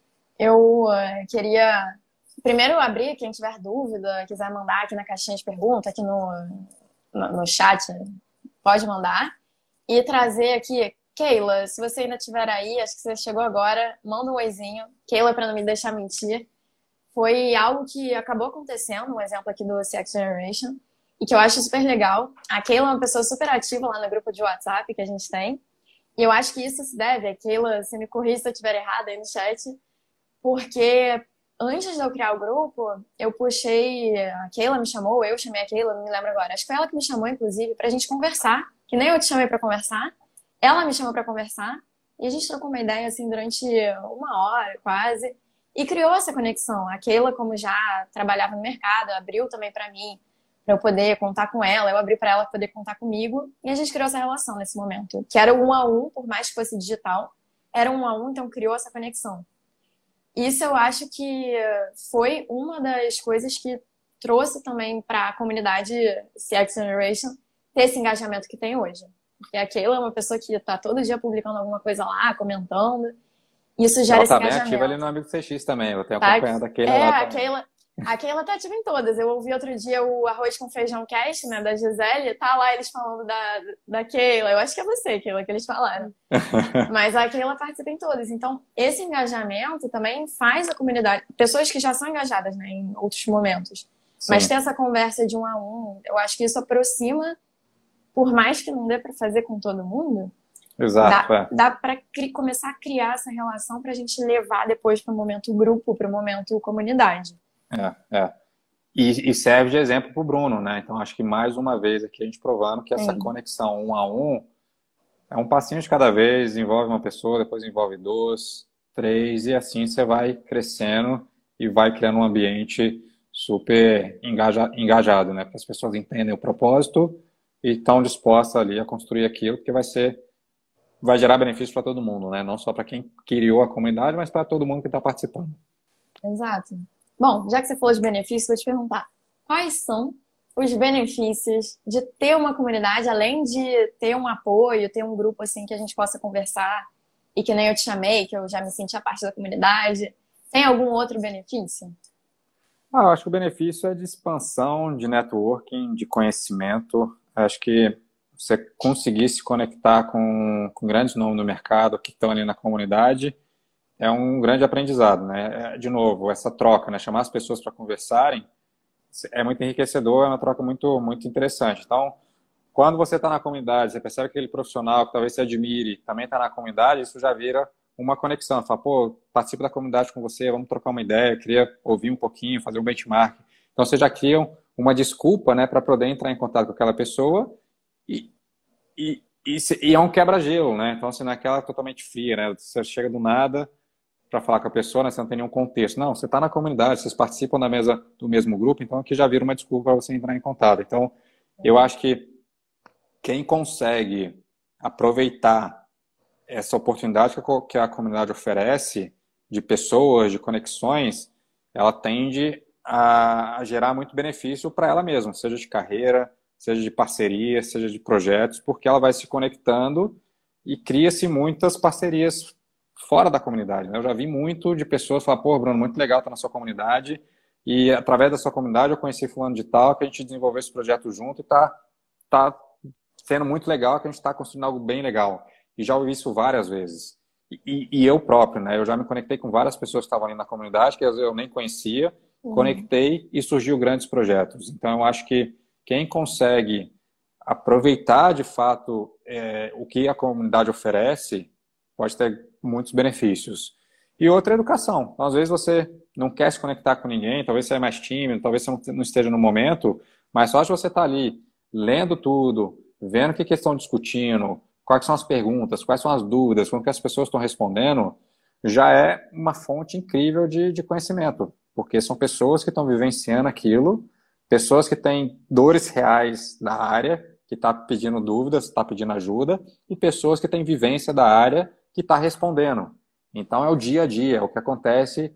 Eu queria primeiro abrir, quem tiver dúvida, quiser mandar aqui na caixinha de perguntas, aqui no chat, pode mandar. E trazer aqui, Keila, se você ainda estiver aí, acho que você chegou agora, manda um oizinho. Keila, para não me deixar mentir. Foi algo que acabou acontecendo, um exemplo aqui do CX Generation, e que eu acho super legal. A Keila é uma pessoa super ativa lá no grupo de WhatsApp que a gente tem. E eu acho que isso se deve, a Keila, se me corrija se eu estiver errada aí no chat, porque antes de eu criar o grupo, eu puxei, a Keila me chamou, eu chamei a Keila, não me lembro agora. Acho que foi ela que me chamou, inclusive, pra gente conversar. Que nem eu te chamei pra conversar, ela me chamou pra conversar, e a gente trocou uma ideia, assim, durante 1 hora, quase, e criou essa conexão. A Keila, como já trabalhava no mercado, abriu também pra mim, pra eu poder contar com ela, eu abri pra ela poder contar comigo, e a gente criou essa relação nesse momento, que era 1 a 1, por mais que fosse digital, era 1 a 1, então criou essa conexão. Isso eu acho que foi uma das coisas que trouxe também pra comunidade CX Generation ter esse engajamento que tem hoje. Porque a Keila é uma pessoa que está todo dia publicando alguma coisa lá, comentando. Isso gera esse engajamento. Ela tá bem ativa ali
no Amigo CX também. Eu tenho acompanhado a Keila lá também.
A Keila tá ativa em todas. Eu ouvi outro dia o Arroz com Feijão Cast, né, da Gisele. Tá lá eles falando da Keila. Eu acho que é você, Keila, que eles falaram. Mas a Keila participa em todas. Então, esse engajamento também faz a comunidade... Pessoas que já são engajadas, né, em outros momentos. Sim. Mas ter essa conversa de 1 a 1, eu acho que isso aproxima. Por mais que não dê para fazer com todo mundo, dá para começar a criar essa relação para a gente levar depois para o momento grupo, para o momento comunidade.
E serve de exemplo para o Bruno, né? Então, acho que mais uma vez aqui a gente provando que essa conexão 1 a 1 é um passinho de cada vez, envolve uma pessoa, depois envolve 2, 3, e assim você vai crescendo e vai criando um ambiente super engajado, né? Para as pessoas entendem o propósito e estão dispostas ali a construir aquilo que vai gerar benefício para todo mundo, né? Não só para quem criou a comunidade, mas para todo mundo que está participando.
Exato. Bom, já que você falou de benefícios, vou te perguntar, quais são os benefícios de ter uma comunidade, além de ter um apoio, ter um grupo assim que a gente possa conversar e que nem eu te chamei, que eu já me senti a parte da comunidade, tem algum outro benefício?
Eu acho que o benefício é de expansão, de networking, de conhecimento. Acho que você conseguir se conectar com grandes nomes no mercado que estão ali na comunidade é um grande aprendizado, né? De novo, essa troca, né? Chamar as pessoas para conversarem é muito enriquecedor, é uma troca muito, muito interessante. Então, quando você está na comunidade, você percebe que aquele profissional que talvez você admire também está na comunidade, isso já vira uma conexão. Fala, pô, participo da comunidade com você, vamos trocar uma ideia, queria ouvir um pouquinho, fazer um benchmark. Então, você já cria uma desculpa, né, para poder entrar em contato com aquela pessoa e, e é um quebra-gelo, né? Então, assim, não é aquela totalmente fria, né? Você chega do nada para falar com a pessoa, né? Você não tem nenhum contexto. Não, você está na comunidade, vocês participam da mesa do mesmo grupo, então aqui já vira uma desculpa para você entrar em contato. Então, eu acho que quem consegue aproveitar essa oportunidade que a comunidade oferece de pessoas, de conexões, ela tende a gerar muito benefício para ela mesma, seja de carreira, seja de parceria, seja de projetos, porque ela vai se conectando e cria-se muitas parcerias fora da comunidade, né? Eu já vi muito de pessoas falar, pô, Bruno, muito legal estar na sua comunidade e através da sua comunidade eu conheci fulano de tal, que a gente desenvolveu esse projeto junto e tá sendo muito legal, que a gente está construindo algo bem legal. E já ouvi isso várias vezes. E eu próprio, né? Eu já me conectei com várias pessoas que estavam ali na comunidade, que eu nem conhecia, conectei e surgiu grandes projetos. Então, eu acho que quem consegue aproveitar, de fato, o que a comunidade oferece, pode ter muitos benefícios. E outra é a educação. Então, às vezes você não quer se conectar com ninguém, talvez você é mais tímido, talvez você não esteja no momento, mas só de você estar ali lendo tudo, vendo o que estão discutindo, quais são as perguntas, quais são as dúvidas, como que as pessoas estão respondendo, já é uma fonte incrível de conhecimento, porque são pessoas que estão vivenciando aquilo, pessoas que têm dores reais da área, que está pedindo dúvidas, está pedindo ajuda, e pessoas que têm vivência da área, que está respondendo. Então, é o dia a dia, é o que acontece,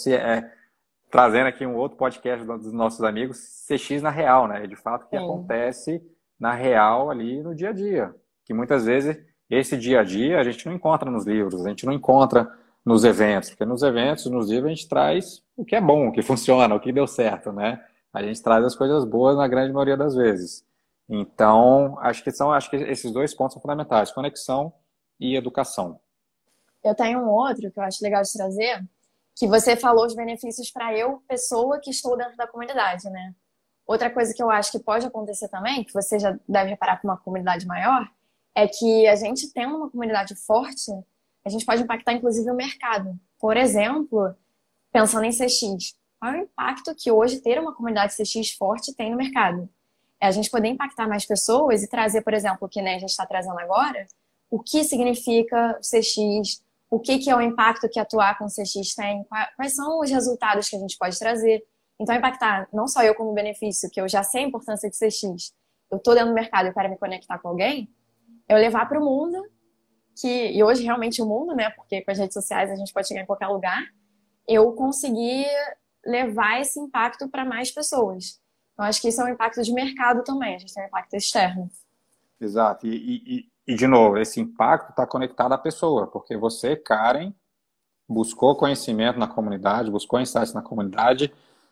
trazendo aqui um outro podcast dos nossos amigos, CX na real, né? De fato, o que acontece na real ali no dia a dia. Que muitas vezes esse dia a dia a gente não encontra nos livros, a gente não encontra nos eventos, porque nos eventos, nos livros, a gente traz o que é bom, o que funciona, o que deu certo, né? A gente traz as coisas boas na grande maioria das vezes. Então, acho que esses dois pontos são fundamentais, conexão e educação.
Eu tenho um outro que eu acho legal de trazer, que você falou os benefícios para eu, pessoa que estou dentro da comunidade, né? Outra coisa que eu acho que pode acontecer também, que você já deve reparar com uma comunidade maior, é que a gente tendo uma comunidade forte, a gente pode impactar inclusive o mercado. Por exemplo, pensando em CX, qual é o impacto que hoje ter uma comunidade CX forte tem no mercado? É a gente poder impactar mais pessoas e trazer, por exemplo, o que, né, a gente está trazendo agora, o que significa o CX, o que é o impacto que atuar com o CX tem, quais são os resultados que a gente pode trazer. Então, impactar não só eu como benefício, que eu já sei a importância de CX, eu estou dentro do mercado e quero me conectar com alguém, eu levar para o mundo, e hoje realmente o mundo, né, porque com as redes sociais a gente pode chegar em qualquer lugar, eu conseguir levar esse impacto para mais pessoas. Então, acho que isso é um impacto de mercado também, a gente tem um impacto externo.
Exato. E de novo, esse impacto está conectado à pessoa, porque você, Karen, buscou conhecimento na comunidade, buscou insights na comunidade,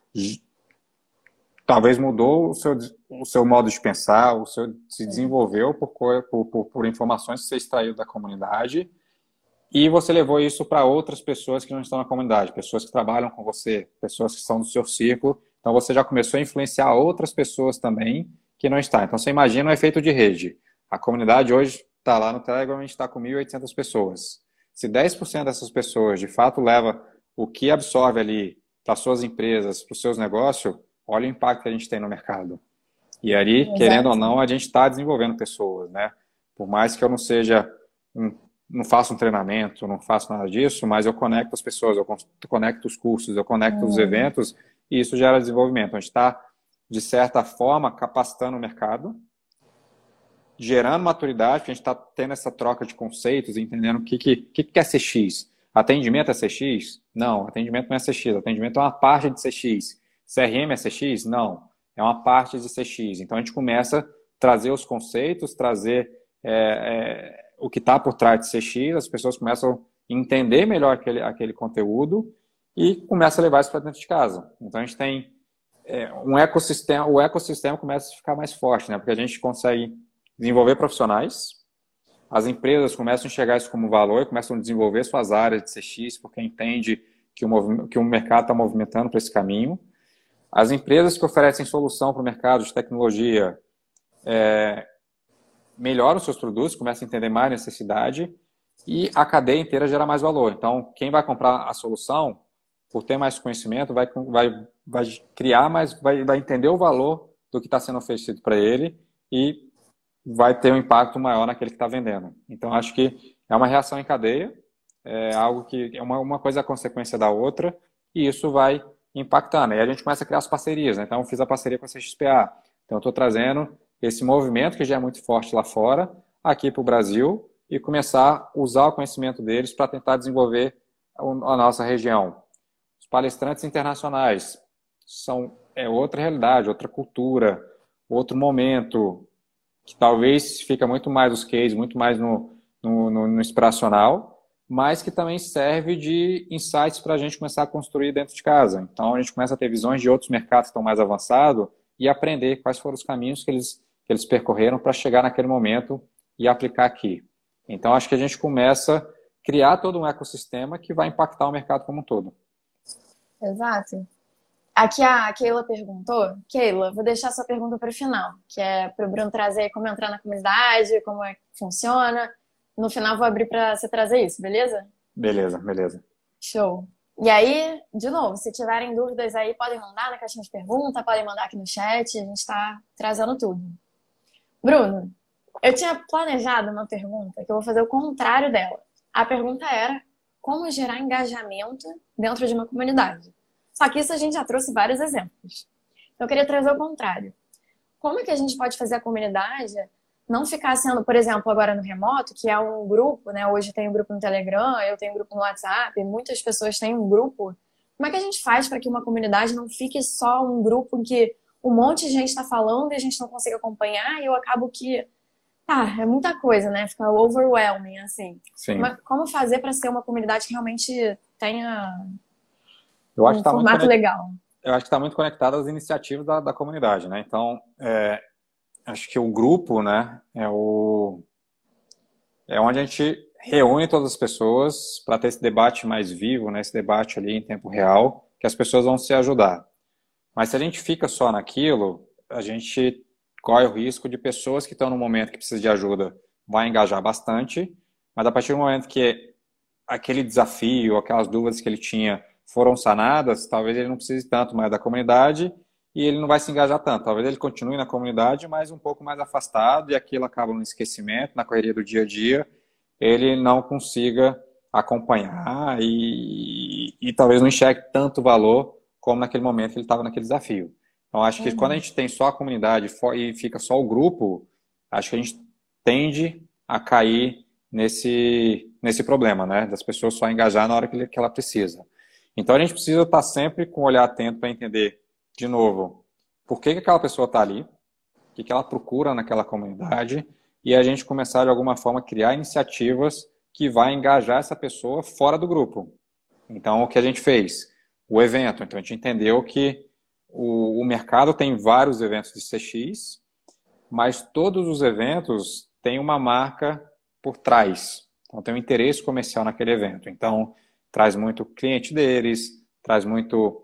talvez mudou o seu modo de pensar, se desenvolveu por informações que você extraiu da comunidade e você levou isso para outras pessoas que não estão na comunidade, pessoas que trabalham com você, pessoas que estão no seu círculo. Então você já começou a influenciar outras pessoas também que não estão. Então você imagina o efeito de rede. A comunidade hoje está lá no Telegram, a gente está com 1.800 pessoas. Se 10% dessas pessoas de fato leva o que absorve ali para suas empresas, para os seus negócios, olha o impacto que a gente tem no mercado. E aí, exato, querendo ou não, a gente está desenvolvendo pessoas, né? Por mais que eu não faça um treinamento, não faço nada disso, mas eu conecto as pessoas, eu conecto os cursos, eu conecto os eventos, e isso gera desenvolvimento. A gente está, de certa forma, capacitando o mercado, gerando maturidade, porque a gente está tendo essa troca de conceitos, entendendo o que é CX. Atendimento é CX? Não, atendimento não é CX. Atendimento é uma parte de CX. CRM é CX? Não, é uma parte de CX. Então, a gente começa a trazer os conceitos, trazer o que está por trás de CX, as pessoas começam a entender melhor aquele conteúdo e começa a levar isso para dentro de casa. Então, a gente tem um ecossistema, o ecossistema começa a ficar mais forte, né? Porque a gente consegue desenvolver profissionais, As empresas começam a enxergar isso como valor e começam a desenvolver suas áreas de CX, porque entende que o mercado está movimentando para esse caminho. As empresas que oferecem solução para o mercado de tecnologia melhoram seus produtos, começam a entender mais a necessidade e a cadeia inteira gera mais valor. Então, quem vai comprar a solução, por ter mais conhecimento, vai criar mais, vai entender o valor do que está sendo oferecido para ele e vai ter um impacto maior naquele que está vendendo. Então, acho que é uma reação em cadeia, é algo que é uma coisa a consequência da outra, e isso vai impactando. E a gente começa a criar as parcerias, né? Então, eu fiz a parceria com a CXPA. Então, eu estou trazendo esse movimento, que já é muito forte lá fora, aqui para o Brasil, e começar a usar o conhecimento deles para tentar desenvolver a nossa região. Os palestrantes internacionais é outra realidade, outra cultura, outro momento, que talvez fica muito mais os cases, muito mais no inspiracional, mas que também serve de insights para a gente começar a construir dentro de casa. Então, a gente começa a ter visões de outros mercados que estão mais avançados e aprender quais foram os caminhos que eles percorreram para chegar naquele momento e aplicar aqui. Então, acho que a gente começa a criar todo um ecossistema que vai impactar o mercado como um todo.
Exato. Aqui a Keila perguntou. Keila, vou deixar sua pergunta para o final, que é para o Bruno trazer como entrar na comunidade, como é que funciona. No final vou abrir para você trazer isso, beleza?
Beleza.
Show. E aí, de novo, se tiverem dúvidas aí, podem mandar na caixinha de pergunta, podem mandar aqui no chat, a gente está trazendo tudo. Bruno, eu tinha planejado uma pergunta que eu vou fazer o contrário dela. A pergunta era como gerar engajamento dentro de uma comunidade. Só que isso a gente já trouxe vários exemplos. Então, eu queria trazer o contrário. Como é que a gente pode fazer a comunidade não ficar sendo, por exemplo, agora no remoto, que é um grupo, né? Hoje tem um grupo no Telegram, eu tenho um grupo no WhatsApp, muitas pessoas têm um grupo. Como é que a gente faz para que uma comunidade não fique só um grupo em que um monte de gente está falando e a gente não consegue acompanhar e eu acabo que... é muita coisa, né? Fica overwhelming, assim.
Sim.
Como fazer para ser uma comunidade que realmente tenha
eu acho
um formato legal?
Eu acho que está muito conectado às iniciativas da comunidade, né? Então, acho que o grupo, né, é onde a gente reúne todas as pessoas para ter esse debate mais vivo, né, esse debate ali em tempo real, que as pessoas vão se ajudar. Mas se a gente fica só naquilo, a gente corre o risco de pessoas que estão no momento que precisam de ajuda vai engajar bastante, mas a partir do momento que aquele desafio, aquelas dúvidas que ele tinha foram sanadas, talvez ele não precise tanto mais da comunidade e ele não vai se engajar tanto. Talvez ele continue na comunidade, mas um pouco mais afastado e aquilo acaba no esquecimento, na correria do dia a dia, ele não consiga acompanhar e talvez não enxergue tanto valor como naquele momento que ele estava naquele desafio. Então, acho que quando a gente tem só a comunidade e fica só o grupo, acho que a gente tende a cair nesse problema, né? Das pessoas só engajar na hora que ela precisa. Então, a gente precisa estar sempre com o olhar atento para entender, de novo, por que aquela pessoa está ali, o que ela procura naquela comunidade, e a gente começar, de alguma forma, a criar iniciativas que vai engajar essa pessoa fora do grupo. Então, o que a gente fez? O evento. Então, a gente entendeu que o mercado tem vários eventos de CX, mas todos os eventos têm uma marca por trás. Então, tem um interesse comercial naquele evento. Então, traz muito o cliente deles, traz muito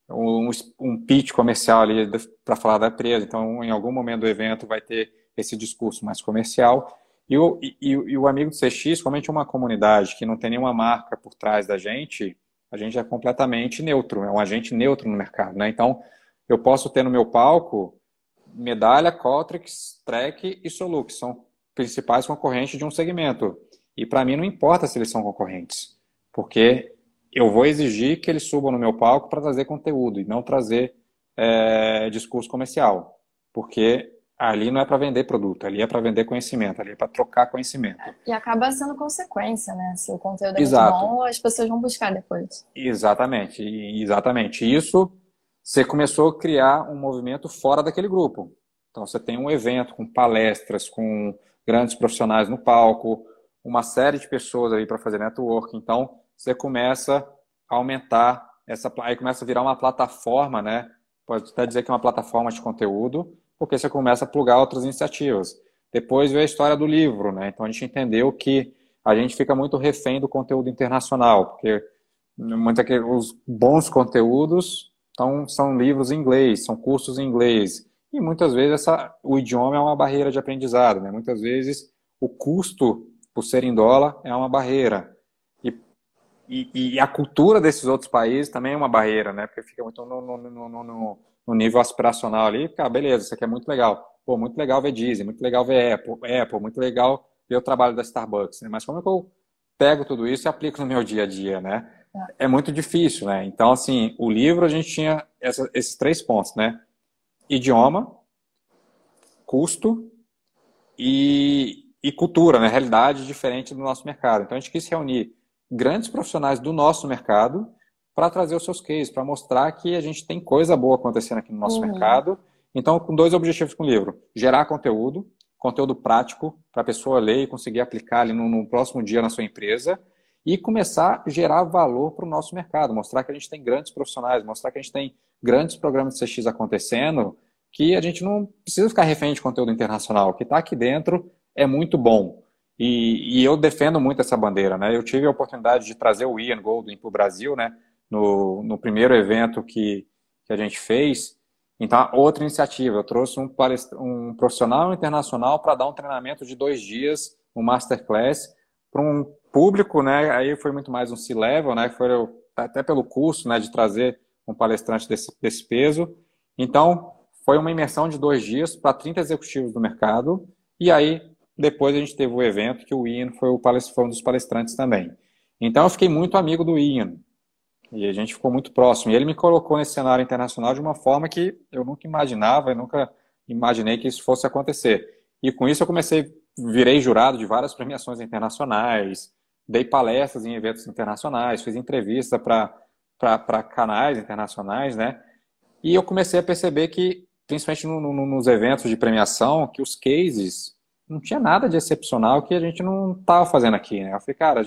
um pitch comercial ali para falar da empresa. Então, em algum momento do evento vai ter esse discurso mais comercial. E o amigo do CX, como a gente é uma comunidade que não tem nenhuma marca por trás da gente, a gente é completamente neutro, é um agente neutro no mercado, né? Então, eu posso ter no meu palco Medalha, Qualtrics, Trek e Solu, que são principais concorrentes de um segmento. E para mim não importa se eles são concorrentes, porque eu vou exigir que eles subam no meu palco para trazer conteúdo e não trazer discurso comercial, porque ali não é para vender produto, ali é para vender conhecimento, ali é para trocar conhecimento.
E acaba sendo consequência, né? Se o conteúdo é muito bom, as pessoas vão buscar depois.
Exatamente. Isso, você começou a criar um movimento fora daquele grupo. Então, você tem um evento com palestras, com grandes profissionais no palco, uma série de pessoas ali para fazer network. Então, você começa a aumentar aí começa a virar uma plataforma, né? Pode até dizer que é uma plataforma de conteúdo, porque você começa a plugar outras iniciativas. Depois veio a história do livro, né? Então a gente entendeu que a gente fica muito refém do conteúdo internacional, porque os bons conteúdos são livros em inglês, são cursos em inglês. E muitas vezes o idioma é uma barreira de aprendizado, né? Muitas vezes o custo por ser em dólar é uma barreira. E a cultura desses outros países também é uma barreira, né? Porque fica muito no nível aspiracional ali. Cara, beleza, isso aqui é muito legal. Pô, muito legal ver Disney, muito legal ver Apple, muito legal ver o trabalho da Starbucks, né? Mas como é que eu pego tudo isso e aplico no meu dia a dia, né? É muito difícil, né? Então, assim, o livro a gente tinha esses 3 pontos, né? Idioma, custo e cultura, né? Realidade diferente do nosso mercado. Então, a gente quis reunir grandes profissionais do nosso mercado para trazer os seus cases, para mostrar que a gente tem coisa boa acontecendo aqui no nosso mercado. Então, com 2 objetivos com o livro. Gerar conteúdo prático para a pessoa ler e conseguir aplicar ali no próximo dia na sua empresa e começar a gerar valor para o nosso mercado, mostrar que a gente tem grandes profissionais, mostrar que a gente tem grandes programas de CX acontecendo, que a gente não precisa ficar refém de conteúdo internacional. O que está aqui dentro é muito bom. E eu defendo muito essa bandeira, né? Eu tive a oportunidade de trazer o Ian Goldin para o Brasil, né? No primeiro evento que a gente fez. Então, outra iniciativa. Eu trouxe um profissional internacional para dar um treinamento de 2 dias, um masterclass, para um público, né? Aí foi muito mais um C-level, né? Foi até pelo curso, né? De trazer um palestrante desse peso. Então, foi uma imersão de 2 dias para 30 executivos do mercado. E aí, depois a gente teve o evento que o Ian foi um dos palestrantes também. Então, eu fiquei muito amigo do Ian. E a gente ficou muito próximo. E ele me colocou nesse cenário internacional de uma forma que eu nunca imaginava, eu nunca imaginei que isso fosse acontecer. E com isso eu virei jurado de várias premiações internacionais, dei palestras em eventos internacionais, fiz entrevista para canais internacionais, né? E eu comecei a perceber que, principalmente nos eventos de premiação, que os cases não tinha nada de excepcional que a gente não estava fazendo aqui, né? Eu falei, cara,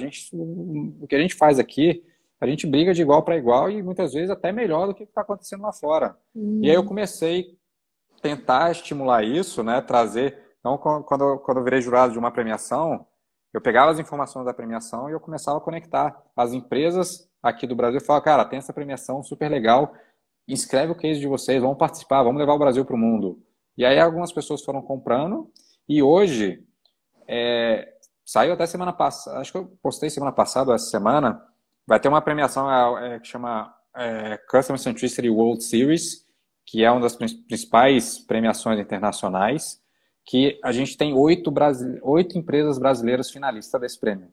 o que a gente faz aqui, a gente briga de igual para igual e muitas vezes até melhor do que está acontecendo lá fora. E aí eu comecei a tentar estimular isso, né? Trazer. Então, quando eu virei jurado de uma premiação, eu pegava as informações da premiação e eu começava a conectar as empresas aqui do Brasil e falava, cara, tem essa premiação super legal, inscreve o case de vocês, vamos participar, vamos levar o Brasil para o mundo. E aí algumas pessoas foram comprando e hoje, saiu até semana passada, acho que eu postei semana passada ou essa semana, vai ter uma premiação que chama Customer Centricity World Series, que é uma das principais premiações internacionais, que a gente tem 8 empresas brasileiras finalistas desse prêmio.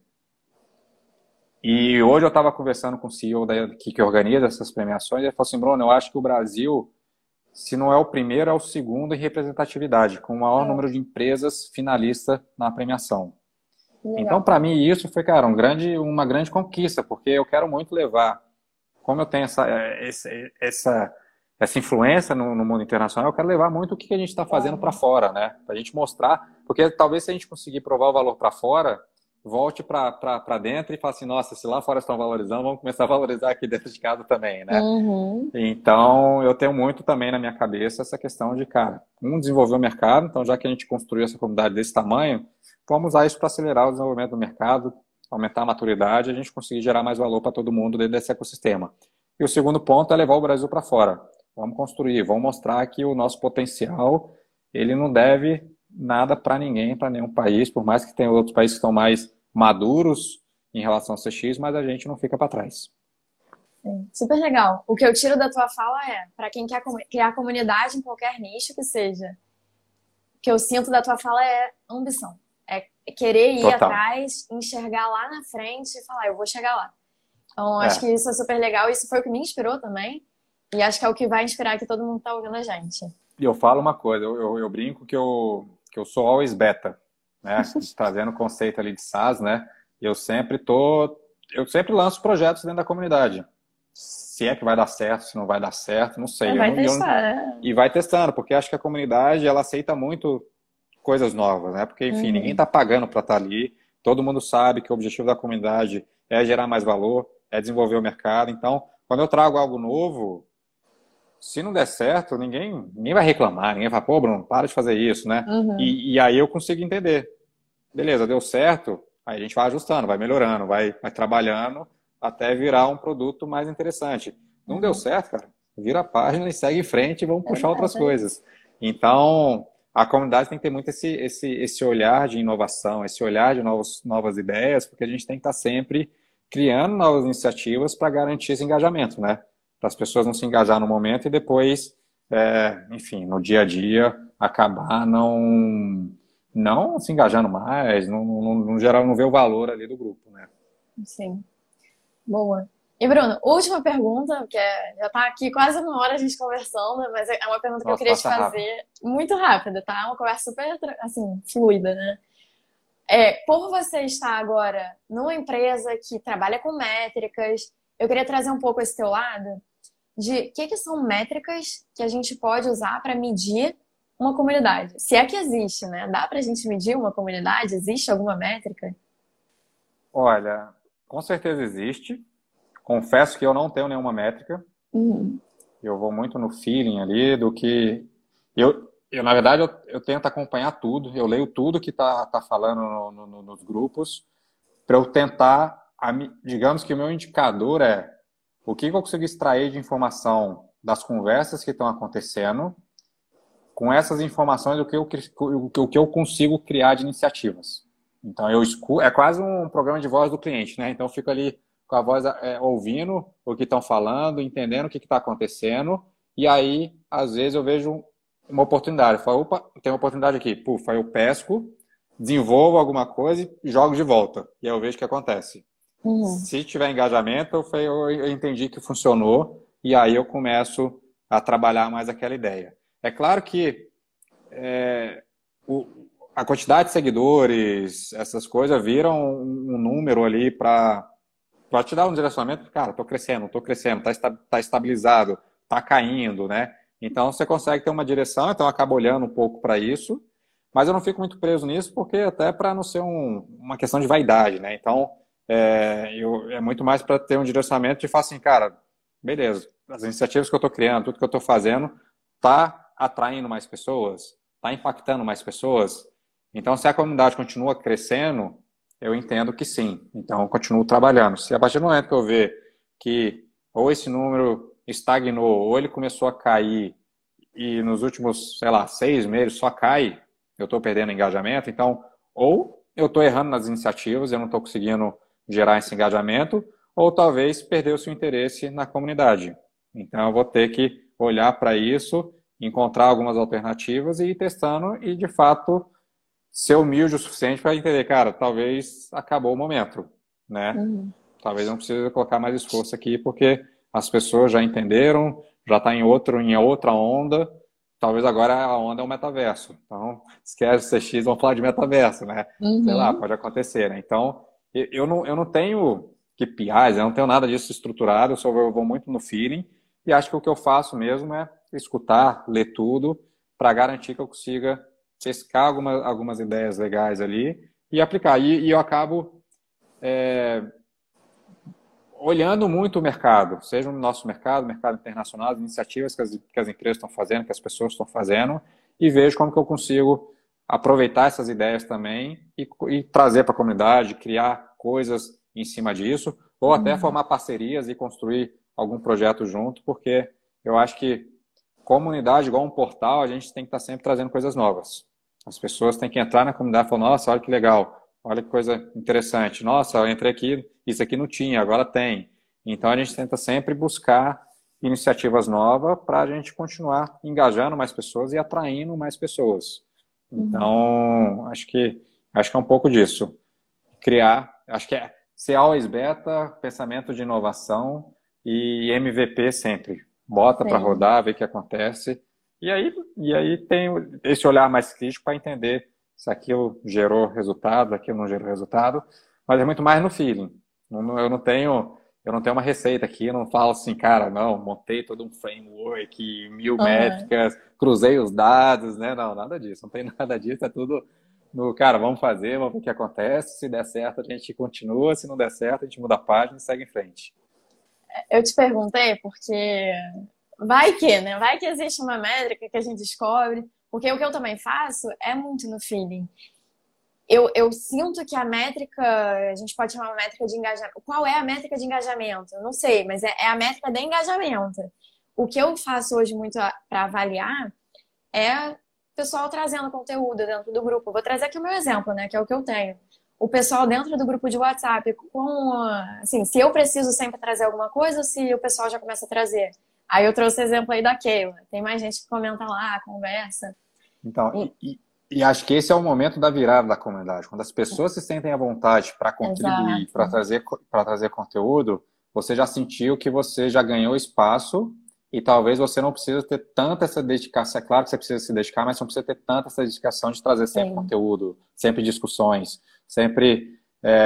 E hoje eu estava conversando com o CEO que organiza essas premiações, e ele falou assim, Bruno, eu acho que o Brasil, se não é o primeiro, é o segundo em representatividade, com o maior número de empresas finalistas na premiação. Legal. Então, para mim, isso foi, cara, uma grande conquista, porque eu quero muito levar, como eu tenho essa influência no mundo internacional, eu quero levar muito o que a gente está fazendo para fora, né? Para a gente mostrar, porque talvez se a gente conseguir provar o valor para fora, volte para dentro e fale assim, nossa, se lá fora estão valorizando, vamos começar a valorizar aqui dentro de casa também, né? Então, eu tenho muito também na minha cabeça essa questão de, cara, desenvolver o mercado, então já que a gente construiu essa comunidade desse tamanho, vamos usar isso para acelerar o desenvolvimento do mercado, aumentar a maturidade e a gente conseguir gerar mais valor para todo mundo dentro desse ecossistema. E o segundo ponto é levar o Brasil para fora. Vamos construir, vamos mostrar que o nosso potencial, ele não deve nada para ninguém, para nenhum país, por mais que tenha outros países que estão mais maduros em relação ao CX, mas a gente não fica para trás.
Sim, super legal. O que eu tiro da tua fala para quem quer criar comunidade em qualquer nicho que seja, o que eu sinto da tua fala é ambição. É querer ir atrás, enxergar lá na frente e falar, eu vou chegar lá. Então, acho que isso é super legal. Isso foi o que me inspirou também. E acho que é o que vai inspirar que todo mundo está ouvindo a gente.
E eu falo uma coisa, eu brinco que eu sou always beta, né? Trazendo o conceito ali de SaaS, né? Eu sempre lanço projetos dentro da comunidade. Se é que vai dar certo, se não vai dar certo, não sei.
Vai testar.
E vai testando, porque acho que a comunidade, ela aceita muito coisas novas, né? Porque, enfim, ninguém está pagando para estar ali. Todo mundo sabe que o objetivo da comunidade é gerar mais valor, é desenvolver o mercado. Então, quando eu trago algo novo, se não der certo, ninguém vai reclamar, ninguém vai falar, pô, Bruno, para de fazer isso, né?
Uhum.
E aí eu consigo entender. Beleza, deu certo, aí a gente vai ajustando, vai melhorando, vai trabalhando até virar um produto mais interessante. Não deu
Uhum.
certo, cara, vira a página e segue em frente e vamos puxar outras
Exato, é isso.
coisas. Então, a comunidade tem que ter muito esse olhar de inovação, esse olhar de novas ideias, porque a gente tem que estar sempre criando novas iniciativas para garantir esse engajamento, né? Para as pessoas não se engajar no momento e depois, enfim, no dia a dia, acabar não se engajando mais, no geral não vê o valor ali do grupo, né?
Sim. Boa. E, Bruno, última pergunta, porque já tá aqui quase uma hora a gente conversando, mas é uma pergunta que eu
Nossa,
queria te
passa rápido.
fazer muito rápida, tá? Uma conversa super, assim, fluida, né? Por você estar agora numa empresa que trabalha com métricas, eu queria trazer um pouco esse teu lado de que são métricas que a gente pode usar para medir uma comunidade. Se é que existe, né? Dá pra gente medir uma comunidade? Existe alguma métrica?
Olha, com certeza existe. Confesso que eu não tenho nenhuma métrica.
Uhum.
Eu vou muito no feeling ali do que. Na verdade, eu tento acompanhar tudo. Eu leio tudo que tá falando nos grupos para eu tentar. Digamos que o meu indicador é o que eu consigo extrair de informação das conversas que estão acontecendo, com essas informações, o que eu consigo criar de iniciativas. Então, eu escuto, é quase um programa de voz do cliente, né? Então, eu fico ali com a voz ouvindo o que estão falando, entendendo o que está acontecendo, e aí, às vezes, eu vejo uma oportunidade. Eu falo, opa, tem uma oportunidade aqui. Puf, aí eu pesco, desenvolvo alguma coisa e jogo de volta. E aí eu vejo o que acontece.
Uhum.
Se tiver engajamento, eu entendi que funcionou, e aí eu começo a trabalhar mais aquela ideia. É claro que o, a quantidade de seguidores, essas coisas, viram um número ali para te dar um direcionamento. Cara, estou crescendo, tá estabilizado, tá caindo, né? Então você consegue ter uma direção, então eu acabo olhando um pouco para isso, mas eu não fico muito preso nisso, porque até para não ser uma questão de vaidade, né? Então é muito mais para ter um direcionamento de falar assim, cara, beleza, as iniciativas que eu estou criando, tudo que eu estou fazendo, tá atraindo mais pessoas, tá impactando mais pessoas. Então, se a comunidade continua crescendo, eu entendo que sim. Então, eu continuo trabalhando. Se a partir do momento que eu ver que ou esse número estagnou, ou ele começou a cair e nos últimos, sei lá, 6 meses só cai, eu estou perdendo engajamento, então, ou eu estou errando nas iniciativas, eu não estou conseguindo gerar esse engajamento, ou talvez perdeu-se o interesse na comunidade. Então, eu vou ter que olhar para isso, encontrar algumas alternativas e ir testando e, de fato, ser humilde o suficiente para entender, cara, talvez acabou o momento, né?
Uhum.
Talvez não precise colocar mais esforço aqui, porque as pessoas já entenderam, já está em outra onda. Talvez agora a onda é o metaverso. Então, esquece o CX, vamos falar de metaverso, né? Sei lá,
Uhum.
pode acontecer, né? Então, eu não tenho KPIs, eu não tenho nada disso estruturado, eu vou muito no feeling. E acho que o que eu faço mesmo é escutar, ler tudo, para garantir que eu consiga pescar algumas ideias legais ali e aplicar. E eu acabo olhando muito o mercado, seja o nosso mercado, mercado internacional, as iniciativas que as empresas estão fazendo, que as pessoas estão fazendo, e vejo como que eu consigo aproveitar essas ideias também e trazer para a comunidade, criar coisas em cima disso, ou até
Uhum.
formar parcerias e construir algum projeto junto, porque eu acho que comunidade, igual um portal, a gente tem que estar sempre trazendo coisas novas. As pessoas têm que entrar na comunidade e falar, nossa, olha que legal, olha que coisa interessante. Nossa, eu entrei aqui, isso aqui não tinha, agora tem. Então a gente tenta sempre buscar iniciativas novas para a gente continuar engajando mais pessoas e atraindo mais pessoas.
Uhum.
Então, acho que é um pouco disso. Criar, acho que é ser always beta, pensamento de inovação e MVP sempre. Bota para
Sim.
rodar, ver o que acontece. E aí tem esse olhar mais crítico para entender se aquilo gerou resultado, aquilo não gerou resultado, mas é muito mais no feeling. Eu não tenho uma receita aqui, eu não falo assim, cara, não, montei todo um framework, 1.000 métricas, cruzei os dados, né? Não, nada disso, não tem nada disso, é tudo no, cara, vamos fazer, vamos ver o que acontece, se der certo a gente continua, se não der certo a gente muda a página e segue em frente.
Eu te perguntei porque Vai que, né? Vai que existe uma métrica que a gente descobre. Porque o que eu também faço é muito no feeling. Eu sinto que a métrica, a gente pode chamar uma métrica de engajamento. Qual é a métrica de engajamento? Eu não sei, mas é a métrica de engajamento. O que eu faço hoje muito para avaliar é o pessoal trazendo conteúdo dentro do grupo. Vou trazer aqui o meu exemplo, né? Que é o que eu tenho. O pessoal dentro do grupo de WhatsApp, assim, se eu preciso sempre trazer alguma coisa ou se o pessoal já começa a trazer. Aí eu trouxe o exemplo aí da Keila. Tem mais gente que comenta lá, conversa.
Então, e acho que esse é o momento da virada da comunidade. Quando as pessoas se sentem à vontade para contribuir, para trazer conteúdo, você já sentiu que você já ganhou espaço e talvez você não precisa ter tanta essa dedicação. É claro que você precisa se dedicar, mas não precisa ter tanta essa dedicação de trazer sempre conteúdo, sempre discussões, sempre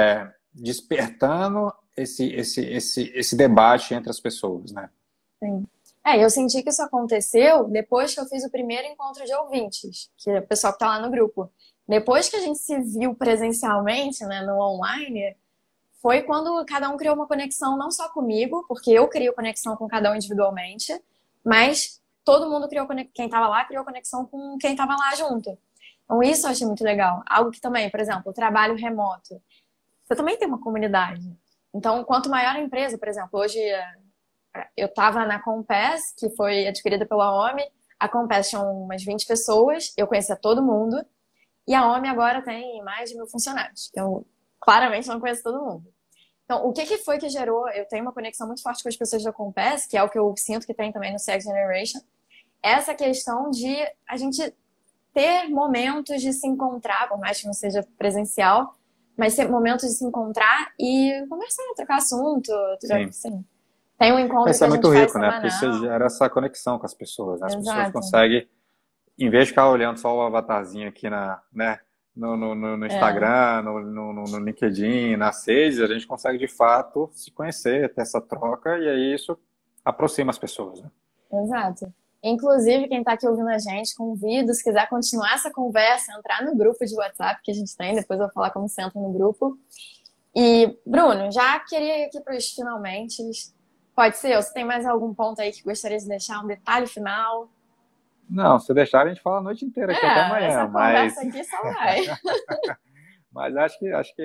despertando esse debate entre as pessoas, né?
Sim. Eu senti que isso aconteceu depois que eu fiz o primeiro encontro de ouvintes, que é o pessoal que tá lá no grupo. Depois que a gente se viu presencialmente, né, no online, foi quando cada um criou uma conexão não só comigo, porque eu crio conexão com cada um individualmente, mas todo mundo criou quem estava lá criou conexão com quem estava lá junto. Então isso eu achei muito legal. Algo que também, por exemplo, o trabalho remoto. Você também tem uma comunidade. Então, quanto maior a empresa, por exemplo, hoje eu estava na Compass, que foi adquirida pela OMI. A Compass tinha umas 20 pessoas, eu conhecia todo mundo. E a OMI agora tem mais de 1.000 funcionários. Eu claramente não conheço todo mundo. Então, o que foi que gerou? Eu tenho uma conexão muito forte com as pessoas da Compass, que é o que eu sinto que tem também no CX Generation. Essa questão de a gente ter momentos de se encontrar, por mais que não seja presencial, mas ter momentos de se encontrar e conversar, trocar assunto, assim. Tem um encontro
Isso
que
é
a gente
muito
faz
rico,
semanal.
né? Porque você gera essa conexão com as pessoas, né? As pessoas
Exato.
conseguem, em vez de ficar olhando só o avatarzinho aqui né? No Instagram, no LinkedIn, nas redes, a gente consegue de fato se conhecer, ter essa troca, e aí isso aproxima as pessoas, né?
Exato. Inclusive, quem está aqui ouvindo a gente, convido, se quiser continuar essa conversa, entrar no grupo de WhatsApp que a gente tem, depois eu vou falar como você entra no grupo. E, Bruno, já queria ir aqui para os finalmente. Pode ser? Ou você tem mais algum ponto aí que gostaria de deixar, um detalhe final?
Não, se deixar a gente fala a noite inteira aqui até amanhã,
essa conversa aqui só vai.
Mas acho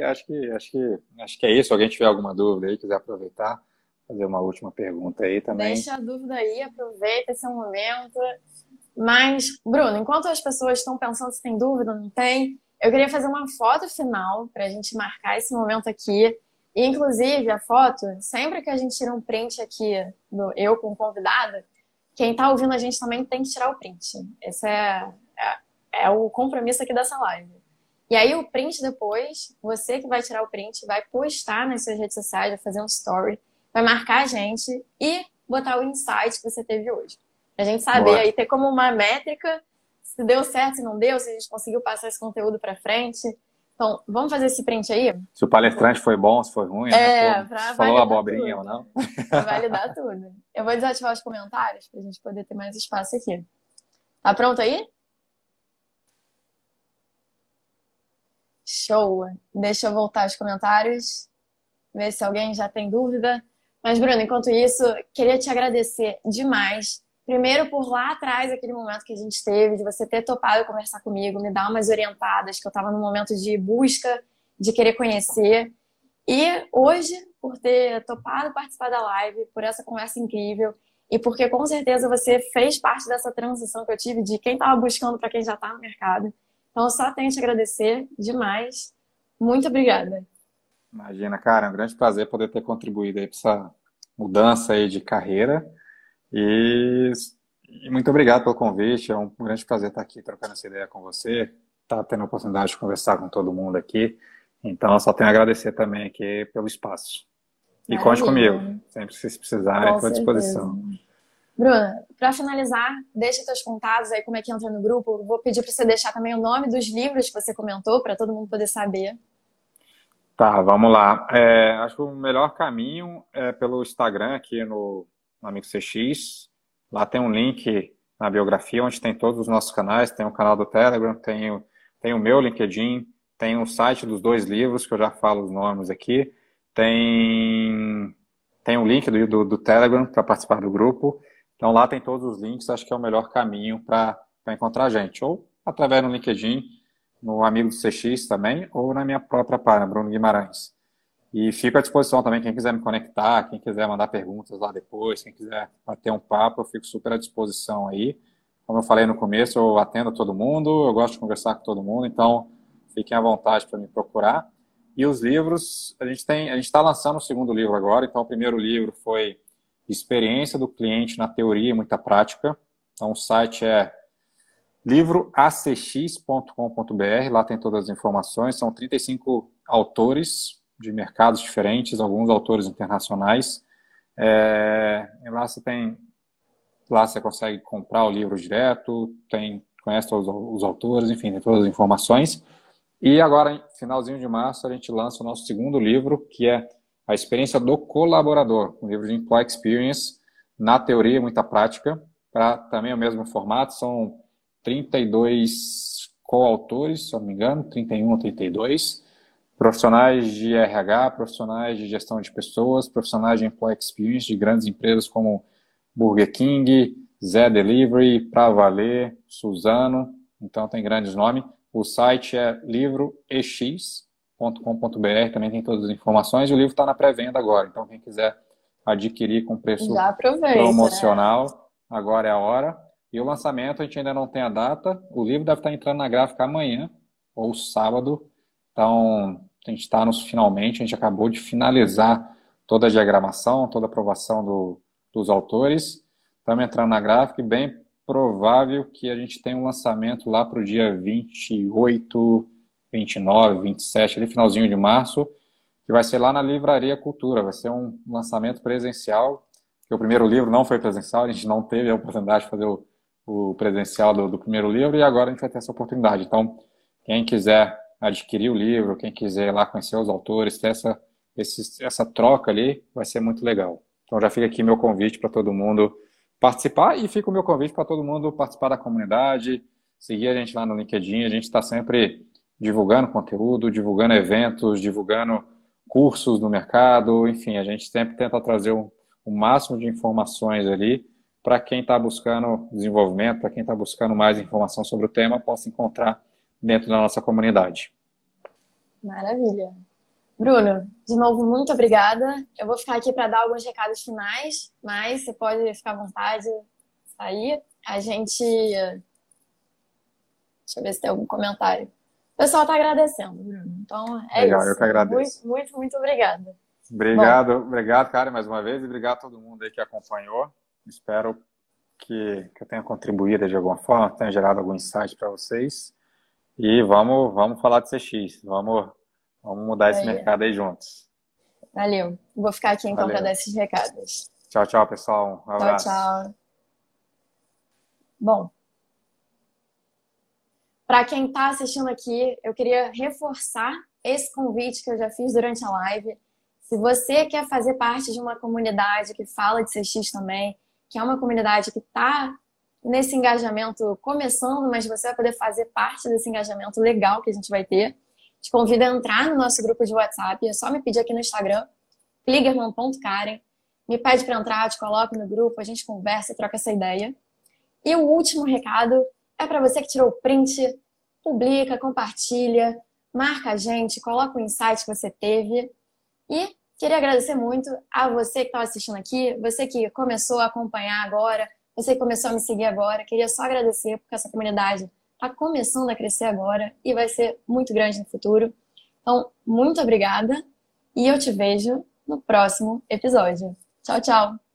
que é isso. Se alguém tiver alguma dúvida aí, quiser aproveitar, fazer uma última pergunta aí também.
Deixa a dúvida aí, aproveita esse momento. Mas, Bruno, enquanto as pessoas estão pensando se tem dúvida ou não tem, eu queria fazer uma foto final para a gente marcar esse momento aqui. E, inclusive, a foto, sempre que a gente tira um print aqui, eu com o convidado, quem está ouvindo a gente também tem que tirar o print. Esse é o compromisso aqui dessa live. E aí, o print depois, você que vai tirar o print, vai postar nas suas redes sociais, vai fazer um story, vai marcar a gente e botar o insight que você teve hoje. Pra gente saber aí, ter como uma métrica se deu certo, se não deu, se a gente conseguiu passar esse conteúdo pra frente. Então, vamos fazer esse print aí?
Se o palestrante foi bom, se foi ruim, né?
Pra
falou abobrinha ou não.
Pra validar tudo. Eu vou desativar os comentários pra gente poder ter mais espaço aqui. Tá pronto aí? Show! Deixa eu voltar aos comentários, ver se alguém já tem dúvida. Mas, Bruno, enquanto isso, queria te agradecer demais. Primeiro, por lá atrás, aquele momento que a gente teve, de você ter topado conversar comigo, me dar umas orientadas, que eu estava num momento de busca, de querer conhecer. E hoje, por ter topado participar da live, por essa conversa incrível, e porque com certeza você fez parte dessa transição que eu tive de quem estava buscando para quem já está no mercado. Então, eu só tenho a te agradecer demais. Muito obrigada.
Imagina, cara, é um grande prazer poder ter contribuído aí para essa mudança aí de carreira. E muito obrigado pelo convite. É um grande prazer estar aqui trocando essa ideia com você, estar tendo a oportunidade de conversar com todo mundo aqui. Então, só tenho a agradecer também aqui pelo espaço. E conte comigo. Sempre que vocês precisarem, estou à disposição.
Bruna, para finalizar, deixa teus contatos aí, como é que entra no grupo. Vou pedir para você deixar também o nome dos livros que você comentou, para todo mundo poder saber.
Tá, vamos lá. Acho que o melhor caminho é pelo Instagram, aqui no Amigo CX. Lá tem um link na biografia, onde tem todos os nossos canais. Tem o canal do Telegram, tem o meu LinkedIn, tem o site dos 2 livros, que eu já falo os nomes aqui. Tem o link do Telegram para participar do grupo. Então lá tem todos os links, acho que é o melhor caminho para encontrar a gente. Ou através do LinkedIn, no Amigo do CX também, ou na minha própria página, Bruno Guimarães. E fico à disposição também, quem quiser me conectar, quem quiser mandar perguntas lá depois, quem quiser bater um papo, eu fico super à disposição aí. Como eu falei no começo, eu atendo todo mundo, eu gosto de conversar com todo mundo, então fiquem à vontade para me procurar. E os livros, a gente está lançando o segundo livro agora, então o primeiro livro foi Experiência do Cliente na Teoria e Muita Prática. Então o site é livroacx.com.br, lá tem todas as informações, são 35 autores de mercados diferentes, alguns autores internacionais. Lá você consegue comprar o livro direto, conhece todos os autores, enfim, tem todas as informações. E agora, em finalzinho de março, a gente lança o nosso segundo livro, que é A Experiência do Colaborador, um livro de Employee Experience, na teoria e muita prática, para também o mesmo formato, são 32 coautores, se eu não me engano, 31 ou 32, profissionais de RH, profissionais de gestão de pessoas, profissionais de Employee Experience de grandes empresas como Burger King, Zé Delivery, Pra Valer, Suzano, então tem grandes nomes. O site é livroex.com.br, também tem todas as informações, e o livro está na pré-venda agora, então quem quiser adquirir com preço promocional, né? Agora é a hora. E o lançamento, a gente ainda não tem a data, o livro deve estar entrando na gráfica amanhã, ou sábado, então a gente está nos finalmente, a gente acabou de finalizar toda a diagramação, toda a aprovação dos autores, estamos entrando na gráfica e bem provável que a gente tenha um lançamento lá para o dia 28, 29, 27, ali finalzinho de março, que vai ser lá na Livraria Cultura, vai ser um lançamento presencial, porque o primeiro livro não foi presencial, a gente não teve a oportunidade de fazer o presencial do primeiro livro, e agora a gente vai ter essa oportunidade. Então, quem quiser adquirir o livro, quem quiser ir lá conhecer os autores, ter essa troca ali, vai ser muito legal. Então já fica aqui meu convite para todo mundo participar, e fica o meu convite para todo mundo participar da comunidade, seguir a gente lá no LinkedIn, a gente está sempre divulgando conteúdo, divulgando eventos, divulgando cursos no mercado, enfim, a gente sempre tenta trazer o máximo de informações ali para quem está buscando desenvolvimento, para quem está buscando mais informação sobre o tema, possa encontrar dentro da nossa comunidade.
Maravilha. Bruno, de novo, muito obrigada. Eu vou ficar aqui para dar alguns recados finais, mas você pode ficar à vontade, sair. A gente... Deixa eu ver se tem algum comentário. O pessoal está agradecendo, Bruno. Então,
Legal,
isso.
Eu que agradeço.
Muito obrigada.
Obrigado, Karen, mais uma vez, e obrigado a todo mundo aí que acompanhou. Espero que eu tenha contribuído de alguma forma, tenha gerado algum insight para vocês. E vamos falar de CX, vamos mudar esse mercado aí juntos.
Valeu. Vou ficar aqui então para dar esses recados.
Tchau, pessoal. Um abraço.
Tchau. Bom, para quem está assistindo aqui, eu queria reforçar esse convite que eu já fiz durante a live. Se você quer fazer parte de uma comunidade que fala de CX também, que é uma comunidade que está nesse engajamento começando, mas você vai poder fazer parte desse engajamento legal que a gente vai ter, te convido a entrar no nosso grupo de WhatsApp. É só me pedir aqui no Instagram, kligerman.karen. Me pede para entrar, te coloco no grupo, a gente conversa, troca essa ideia. E o último recado é para você que tirou o print, publica, compartilha, marca a gente, coloca o insight que você teve. E queria agradecer muito a você que estava assistindo aqui, você que começou a acompanhar agora, você que começou a me seguir agora. Queria só agradecer porque essa comunidade está começando a crescer agora e vai ser muito grande no futuro. Então, muito obrigada e eu te vejo no próximo episódio. Tchau, tchau!